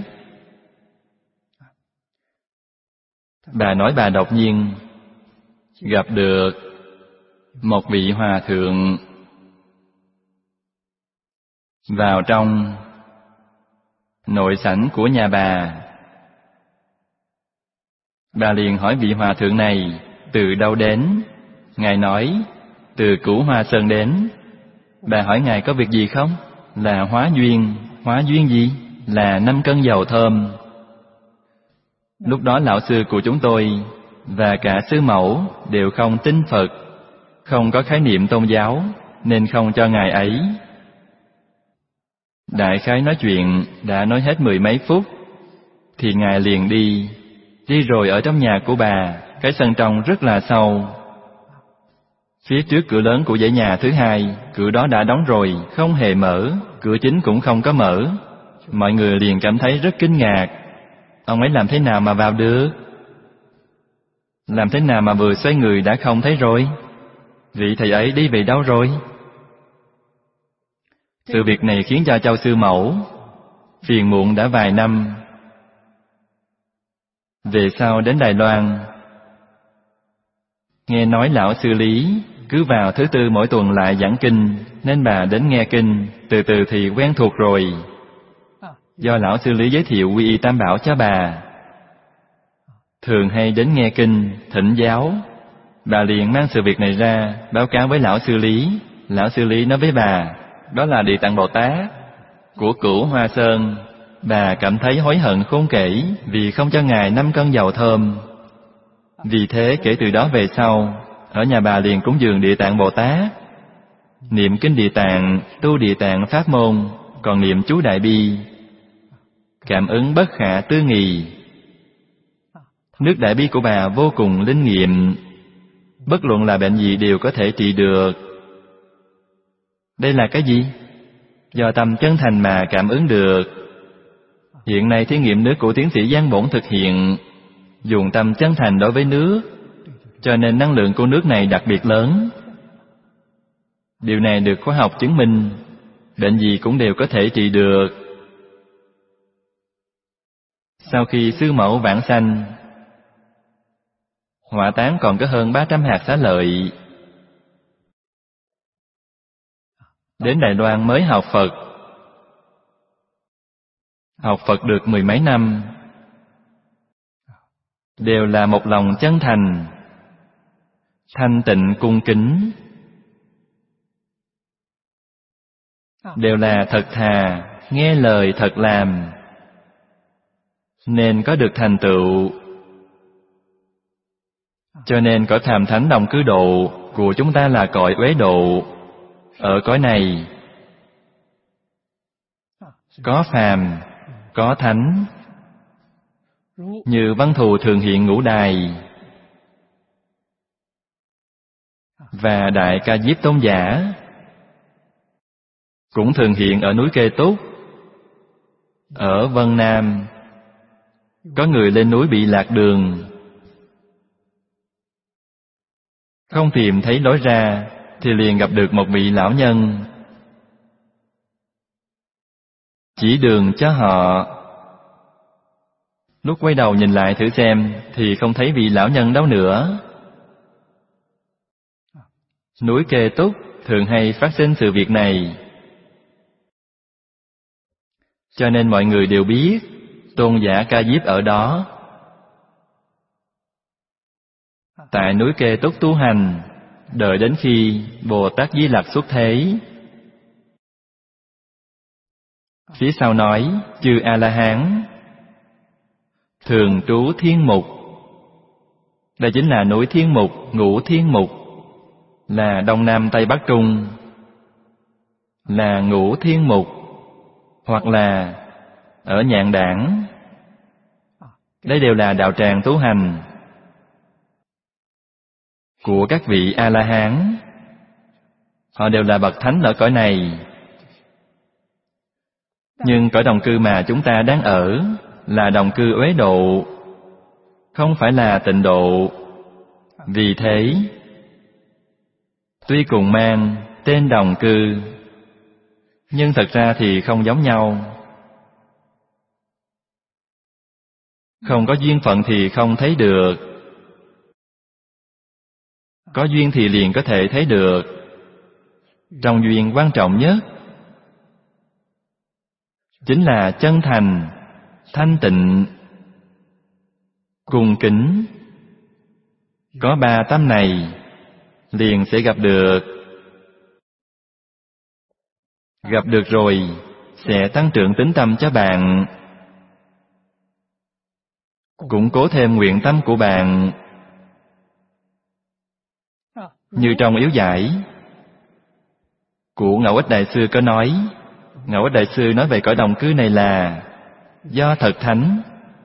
Speaker 1: Bà nói bà đột nhiên gặp được một vị hòa thượng vào trong nội sảnh của nhà bà. Bà liền hỏi vị hòa thượng này từ đâu đến. Ngài nói từ Cửu Hoa Sơn đến. Bà hỏi ngài có việc gì không? Là hóa duyên. Hóa duyên gì? Là năm cân dầu thơm. Lúc đó lão sư của chúng tôi và cả sư mẫu đều không tin Phật, không có khái niệm tôn giáo, nên không cho ngài ấy. Đại khái nói chuyện đã nói hết mười mấy phút thì ngài liền đi. Đi rồi ở trong nhà của bà, cái sân trong rất là sâu. Phía trước cửa lớn của dãy nhà thứ hai, cửa đó đã đóng rồi, không hề mở, cửa chính cũng không có mở. Mọi người liền cảm thấy rất kinh ngạc. Ông ấy làm thế nào mà vào được? Làm thế nào mà vừa xoay người đã không thấy rồi? Vị thầy ấy đi về đâu rồi? Sự việc này khiến cho Châu sư mẫu phiền muộn đã vài năm. Về sau đến Đài Loan, nghe nói lão sư Lý cứ vào thứ tư mỗi tuần lại giảng kinh, nên bà đến nghe kinh, từ từ thì quen thuộc rồi. Do lão sư Lý giới thiệu quy y tam bảo cho bà, thường hay đến nghe kinh, thỉnh giáo. Bà liền mang sự việc này ra báo cáo với lão sư Lý. Lão sư Lý nói với bà, đó là Địa Tạng Bồ Tát của Cửu Hoa Sơn. Bà cảm thấy hối hận khôn kể vì không cho ngài năm cân dầu thơm. Vì thế kể từ đó về sau, ở nhà bà liền cúng dường Địa Tạng Bồ Tát, niệm kinh Địa Tạng, tu Địa Tạng pháp môn, còn niệm chú Đại Bi, cảm ứng bất khả tư nghị. Nước Đại Bi của bà vô cùng linh nghiệm, bất luận là bệnh gì đều có thể trị được. Đây là cái gì? Do tâm chân thành mà cảm ứng được. Hiện nay thí nghiệm nước của tiến sĩ Giang Bổn thực hiện, dùng tâm chân thành đối với nước, cho nên năng lượng của nước này đặc biệt lớn. Điều này được khoa học chứng minh, bệnh gì cũng đều có thể trị được. Sau khi sư mẫu vãng sanh, hỏa táng còn có hơn ba trăm hạt xá lợi. Đến Đài Loan mới học Phật. Học Phật được mười mấy năm, đều là một lòng chân thành, thanh tịnh cung kính, đều là thật thà, nghe lời thật làm, nên có được thành tựu. Cho nên cõi phàm thánh đồng cư độ của chúng ta là cõi uế độ. Ở cõi này có phàm, có thánh. Như Văn Thù thường hiện Ngũ Đài và Đại Ca Diếp Tôn Giả cũng thường hiện ở núi Kê Túc. Ở Vân Nam, có người lên núi bị lạc đường, không tìm thấy lối ra, thì liền gặp được một vị lão nhân chỉ đường cho họ. Lúc quay đầu nhìn lại thử xem thì không thấy vị lão nhân đâu nữa. Núi Kê Túc thường hay phát sinh sự việc này, cho nên mọi người đều biết tôn giả Ca Diếp ở đó. Tại núi Kê Túc tu hành, đợi đến khi Bồ Tát Di Lặc xuất thế. Phía sau nói chư A-la-hán thường trú Thiên Mục. Đây chính là núi Thiên Mục, Ngũ Thiên Mục, là Đông Nam Tây Bắc Trung, là Ngũ Thiên Mục, hoặc là ở Nhạn Đảng. Đây đều là đạo tràng tu hành của các vị A-la-hán. Họ đều là bậc thánh ở cõi này. Nhưng cõi đồng cư mà chúng ta đang ở là đồng cư uế độ, không phải là tịnh độ. Vì thế, tuy cùng mang tên đồng cư, nhưng thật ra thì không giống nhau. Không có duyên phận thì không thấy được, có duyên thì liền có thể thấy được. Trong duyên quan trọng nhất chính là chân thành, thanh tịnh, cung kính. Có ba tâm này liền sẽ gặp được. Gặp được rồi sẽ tăng trưởng tín tâm cho bạn, củng cố thêm nguyện tâm của bạn. Như trong yếu giải của Ngẫu Ích Đại Sư có nói, Ngẫu Ích Đại Sư nói về cõi đồng cư này là do thật thánh.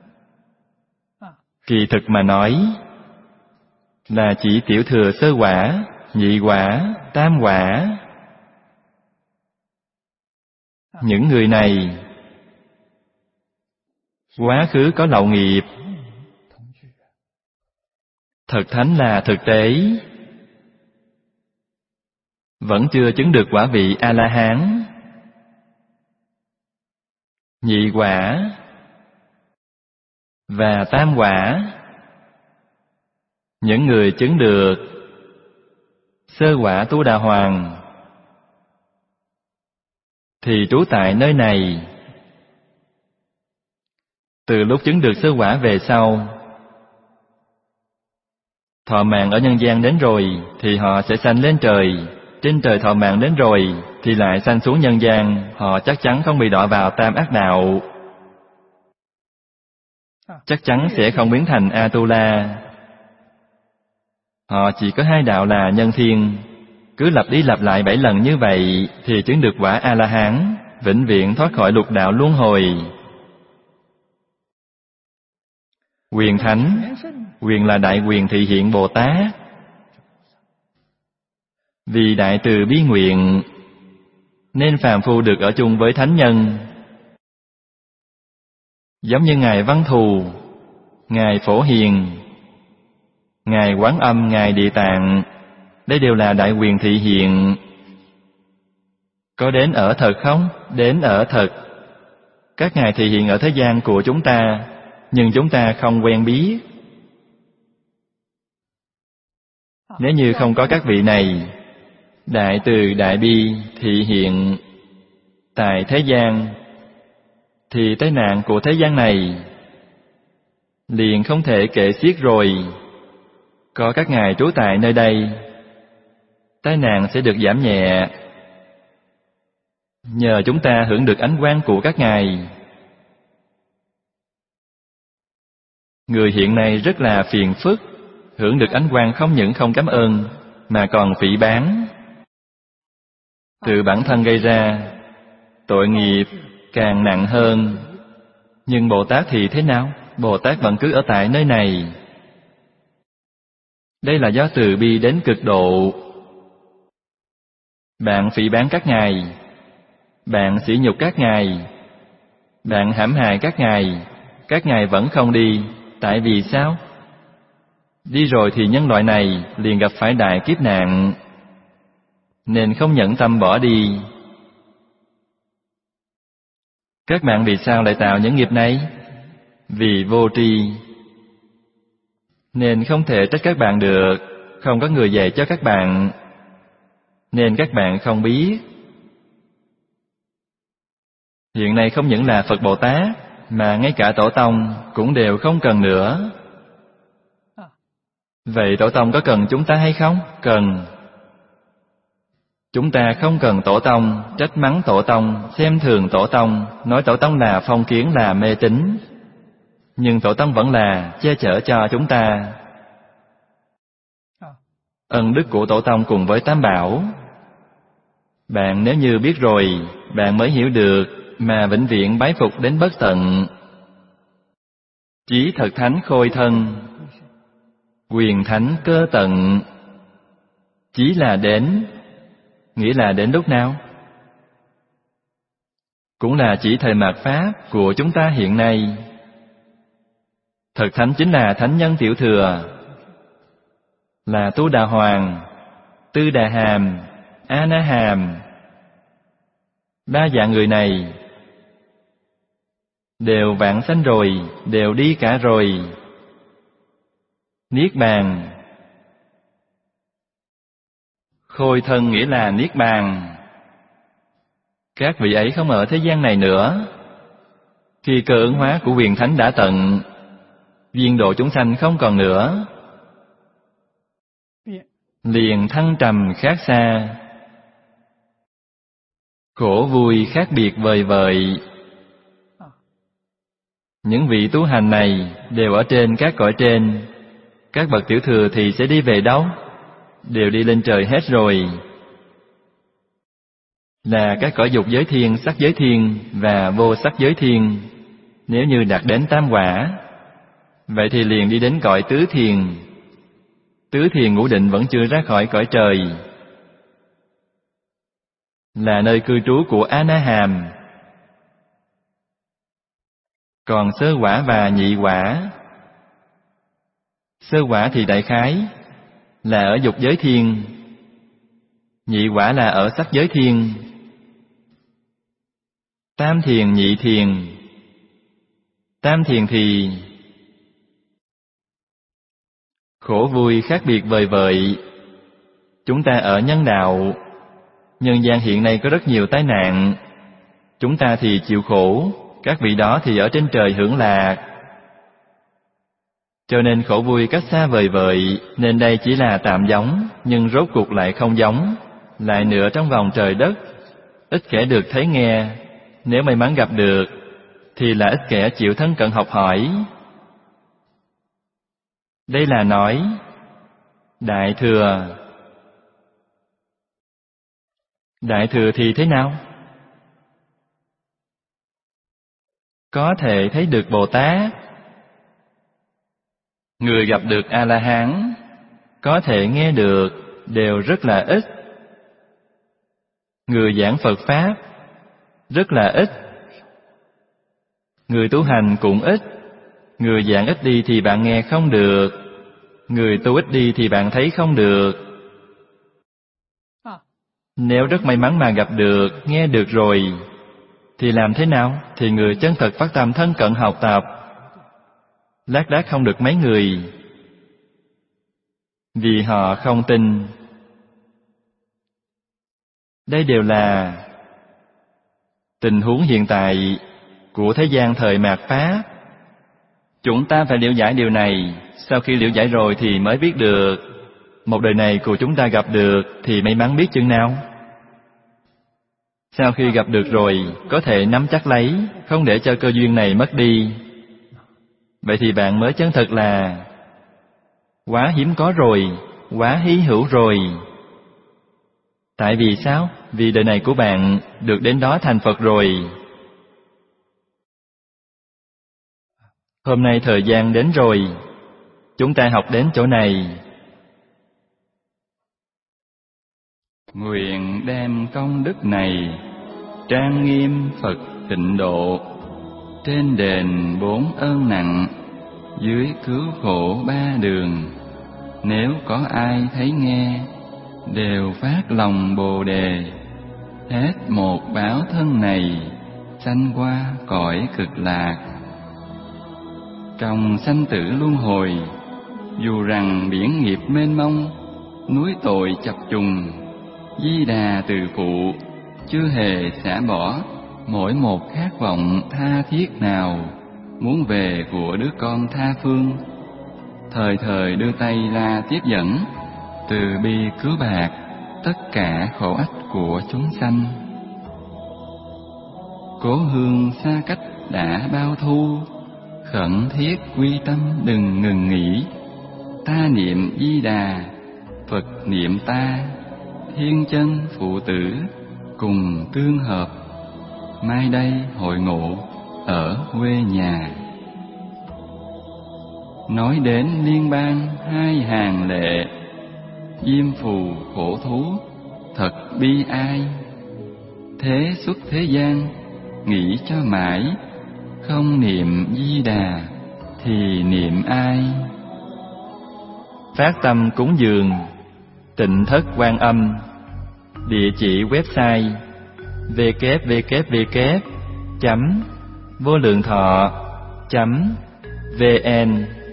Speaker 1: Kỳ thực mà nói là chỉ tiểu thừa sơ quả, nhị quả, tam quả. Những người này quá khứ có lậu nghiệp. Thật thánh là thực tế, vẫn chưa chứng được quả vị A-la-hán. Nhị quả và tam quả, những người chứng được sơ quả Tu Đà Hoàng thì trú tại nơi này. Từ lúc chứng được sơ quả về sau, thọ mạng ở nhân gian đến rồi thì họ sẽ sanh lên trời. Trên trời thọ mạng đến rồi thì lại sanh xuống nhân gian. Họ chắc chắn không bị đọa vào tam ác đạo, chắc chắn sẽ không biến thành A-tu-la. Họ chỉ có hai đạo là nhân thiên. Cứ lặp đi lặp lại bảy lần như vậy thì chứng được quả A-la-hán, vĩnh viễn thoát khỏi lục đạo luân hồi. Quyền thánh, quyền là đại quyền thị hiện Bồ Tát. Vì đại từ bi nguyện nên phàm phu được ở chung với thánh nhân. Giống như Ngài Văn Thù, Ngài Phổ Hiền, Ngài Quán Âm, Ngài Địa Tạng, đây đều là đại quyền thị hiện. Có đến ở thật không? Đến ở thật. Các ngài thị hiện ở thế gian của chúng ta, nhưng chúng ta không quen biết. Nếu như không có các vị này, đại từ đại bi thị hiện tại thế gian, thì tai nạn của thế gian này liền không thể kể xiết rồi. Có các ngài trú tại nơi đây, tai nạn sẽ được giảm nhẹ. Nhờ chúng ta hưởng được ánh quang của các ngài. Người hiện nay rất là phiền phức, hưởng được ánh quang không những không cảm ơn mà còn phỉ báng, tự bản thân gây ra, tội nghiệp càng nặng hơn. Nhưng Bồ Tát thì thế nào? Bồ Tát vẫn cứ ở tại nơi này. Đây là do từ bi đến cực độ. Bạn phỉ báng các ngài, bạn sỉ nhục các ngài, Bạn hãm hại các ngài, các ngài vẫn không đi, tại vì sao? Đi rồi thì nhân loại này liền gặp phải đại kiếp nạn, nên không nhẫn tâm bỏ đi. Các bạn vì sao lại tạo những nghiệp này? Vì vô tri. Nên không thể trách các bạn được, không có người dạy cho các bạn, nên các bạn không biết. Hiện nay không những là Phật Bồ Tát, mà ngay cả Tổ Tông cũng đều không cần nữa. Vậy Tổ Tông có cần chúng ta hay không? Cần. Chúng ta không cần Tổ Tông, trách mắng Tổ Tông, xem thường Tổ Tông, nói Tổ Tông là phong kiến, là mê tín. Nhưng Tổ Tông vẫn là che chở cho chúng ta. Ân đức của Tổ Tông cùng với Tam Bảo. Bạn nếu như biết rồi, bạn mới hiểu được, mà vĩnh viễn bái phục đến bất tận. Chí thật thánh khôi thân, quyền thánh cơ tận. Chí là đến, nghĩa là đến lúc nào? Cũng là chỉ thời mạt Pháp của chúng ta hiện nay. Thật thánh chính là thánh nhân tiểu thừa, là Tu Đà Hoàng, Tư Đà Hàm, A Na Hàm. Ba dạng người này đều vãng sanh rồi, đều đi cả rồi. Niết bàn. Khôi thân nghĩa là Niết bàn. Các vị ấy không ở thế gian này nữa. Khi cơ ứng hóa của quyền thánh đã tận, viên độ chúng sanh không còn nữa, liền thăng trầm khác xa, khổ vui khác biệt vời vợi. Những vị tu hành này đều ở trên các cõi trên. Các bậc tiểu thừa thì sẽ đi về đâu? Đều đi lên trời hết rồi. Là các cõi dục giới thiên, sắc giới thiên và vô sắc giới thiên. Nếu như đạt đến tam quả, vậy thì liền đi đến cõi tứ thiền. Tứ thiền ngũ định vẫn chưa ra khỏi cõi trời, là nơi cư trú của A Na Hàm. Còn sơ quả và nhị quả. Sơ quả thì đại khái là ở dục giới thiên, nhị quả là ở sắc giới thiên. Tam thiền nhị thiền. Tam thiền thì khổ vui khác biệt vời vợi. Chúng ta ở nhân đạo, nhân gian hiện nay có rất nhiều tai nạn. Chúng ta thì chịu khổ, các vị đó thì ở trên trời hưởng lạc. Cho nên khổ vui cách xa vời vợi, nên đây chỉ là tạm giống, nhưng rốt cuộc lại không giống, lại nửa trong vòng trời đất. Ít kẻ được thấy nghe, nếu may mắn gặp được, thì là ít kẻ chịu thân cận học hỏi. Đây là nói Đại thừa. Đại thừa thì thế nào? Có thể thấy được Bồ Tát. Người gặp được A-la-hán, có thể nghe được, đều rất là ít. Người giảng Phật Pháp, rất là ít. Người tu hành cũng ít. Người giảng ít đi thì bạn nghe không được, người tu ít đi thì bạn thấy không được. Nếu rất may mắn mà gặp được, nghe được rồi, thì làm thế nào? Thì người chân thật phát tâm thân cận học tập, lác đác không được mấy người, vì họ không tin. Đây đều là tình huống hiện tại của thế gian thời mạt Pháp. Chúng ta phải liễu giải điều này, sau khi liễu giải rồi thì mới biết được. Một đời này của chúng ta gặp được thì may mắn biết chừng nào. Sau khi gặp được rồi, có thể nắm chắc lấy, không để cho cơ duyên này mất đi. Vậy thì bạn mới chân thật là quá hiếm có rồi, quá hy hữu rồi. Tại vì sao? Vì đời này của bạn được đến đó thành Phật rồi. Hôm nay thời gian đến rồi, chúng ta học đến chỗ này. Nguyện đem công đức này trang nghiêm Phật tịnh độ, trên đền bốn ơn nặng, dưới cứu khổ ba đường. Nếu có ai thấy nghe, đều phát lòng Bồ Đề. Hết một báo thân này, sanh qua cõi cực lạc. Trong sanh tử luân hồi, dù rằng biển nghiệp mênh mông, núi tội chập trùng, Di Đà từ phụ chưa hề xả bỏ mỗi một khát vọng tha thiết nào muốn về của đứa con tha phương, thời thời đưa tay ra tiếp dẫn, từ bi cứu bạc tất cả khổ ách của chúng sanh. Cố hương xa cách đã bao thu, khẩn thiết quy tâm đừng ngừng nghỉ. Ta niệm Di Đà, Phật niệm ta, thiên chân phụ tử cùng tương hợp. Mai đây hội ngộ ở quê nhà. Nói đến liên bang hai hàng lệ, diêm phù khổ thú thật bi ai. Thế xuất thế gian nghĩ cho mãi, không niệm Di Đà thì niệm ai. Phát tâm cúng dường Tịnh Thất Quan Âm. Địa chỉ website w w w chấm vô lượng thọ chấm v n.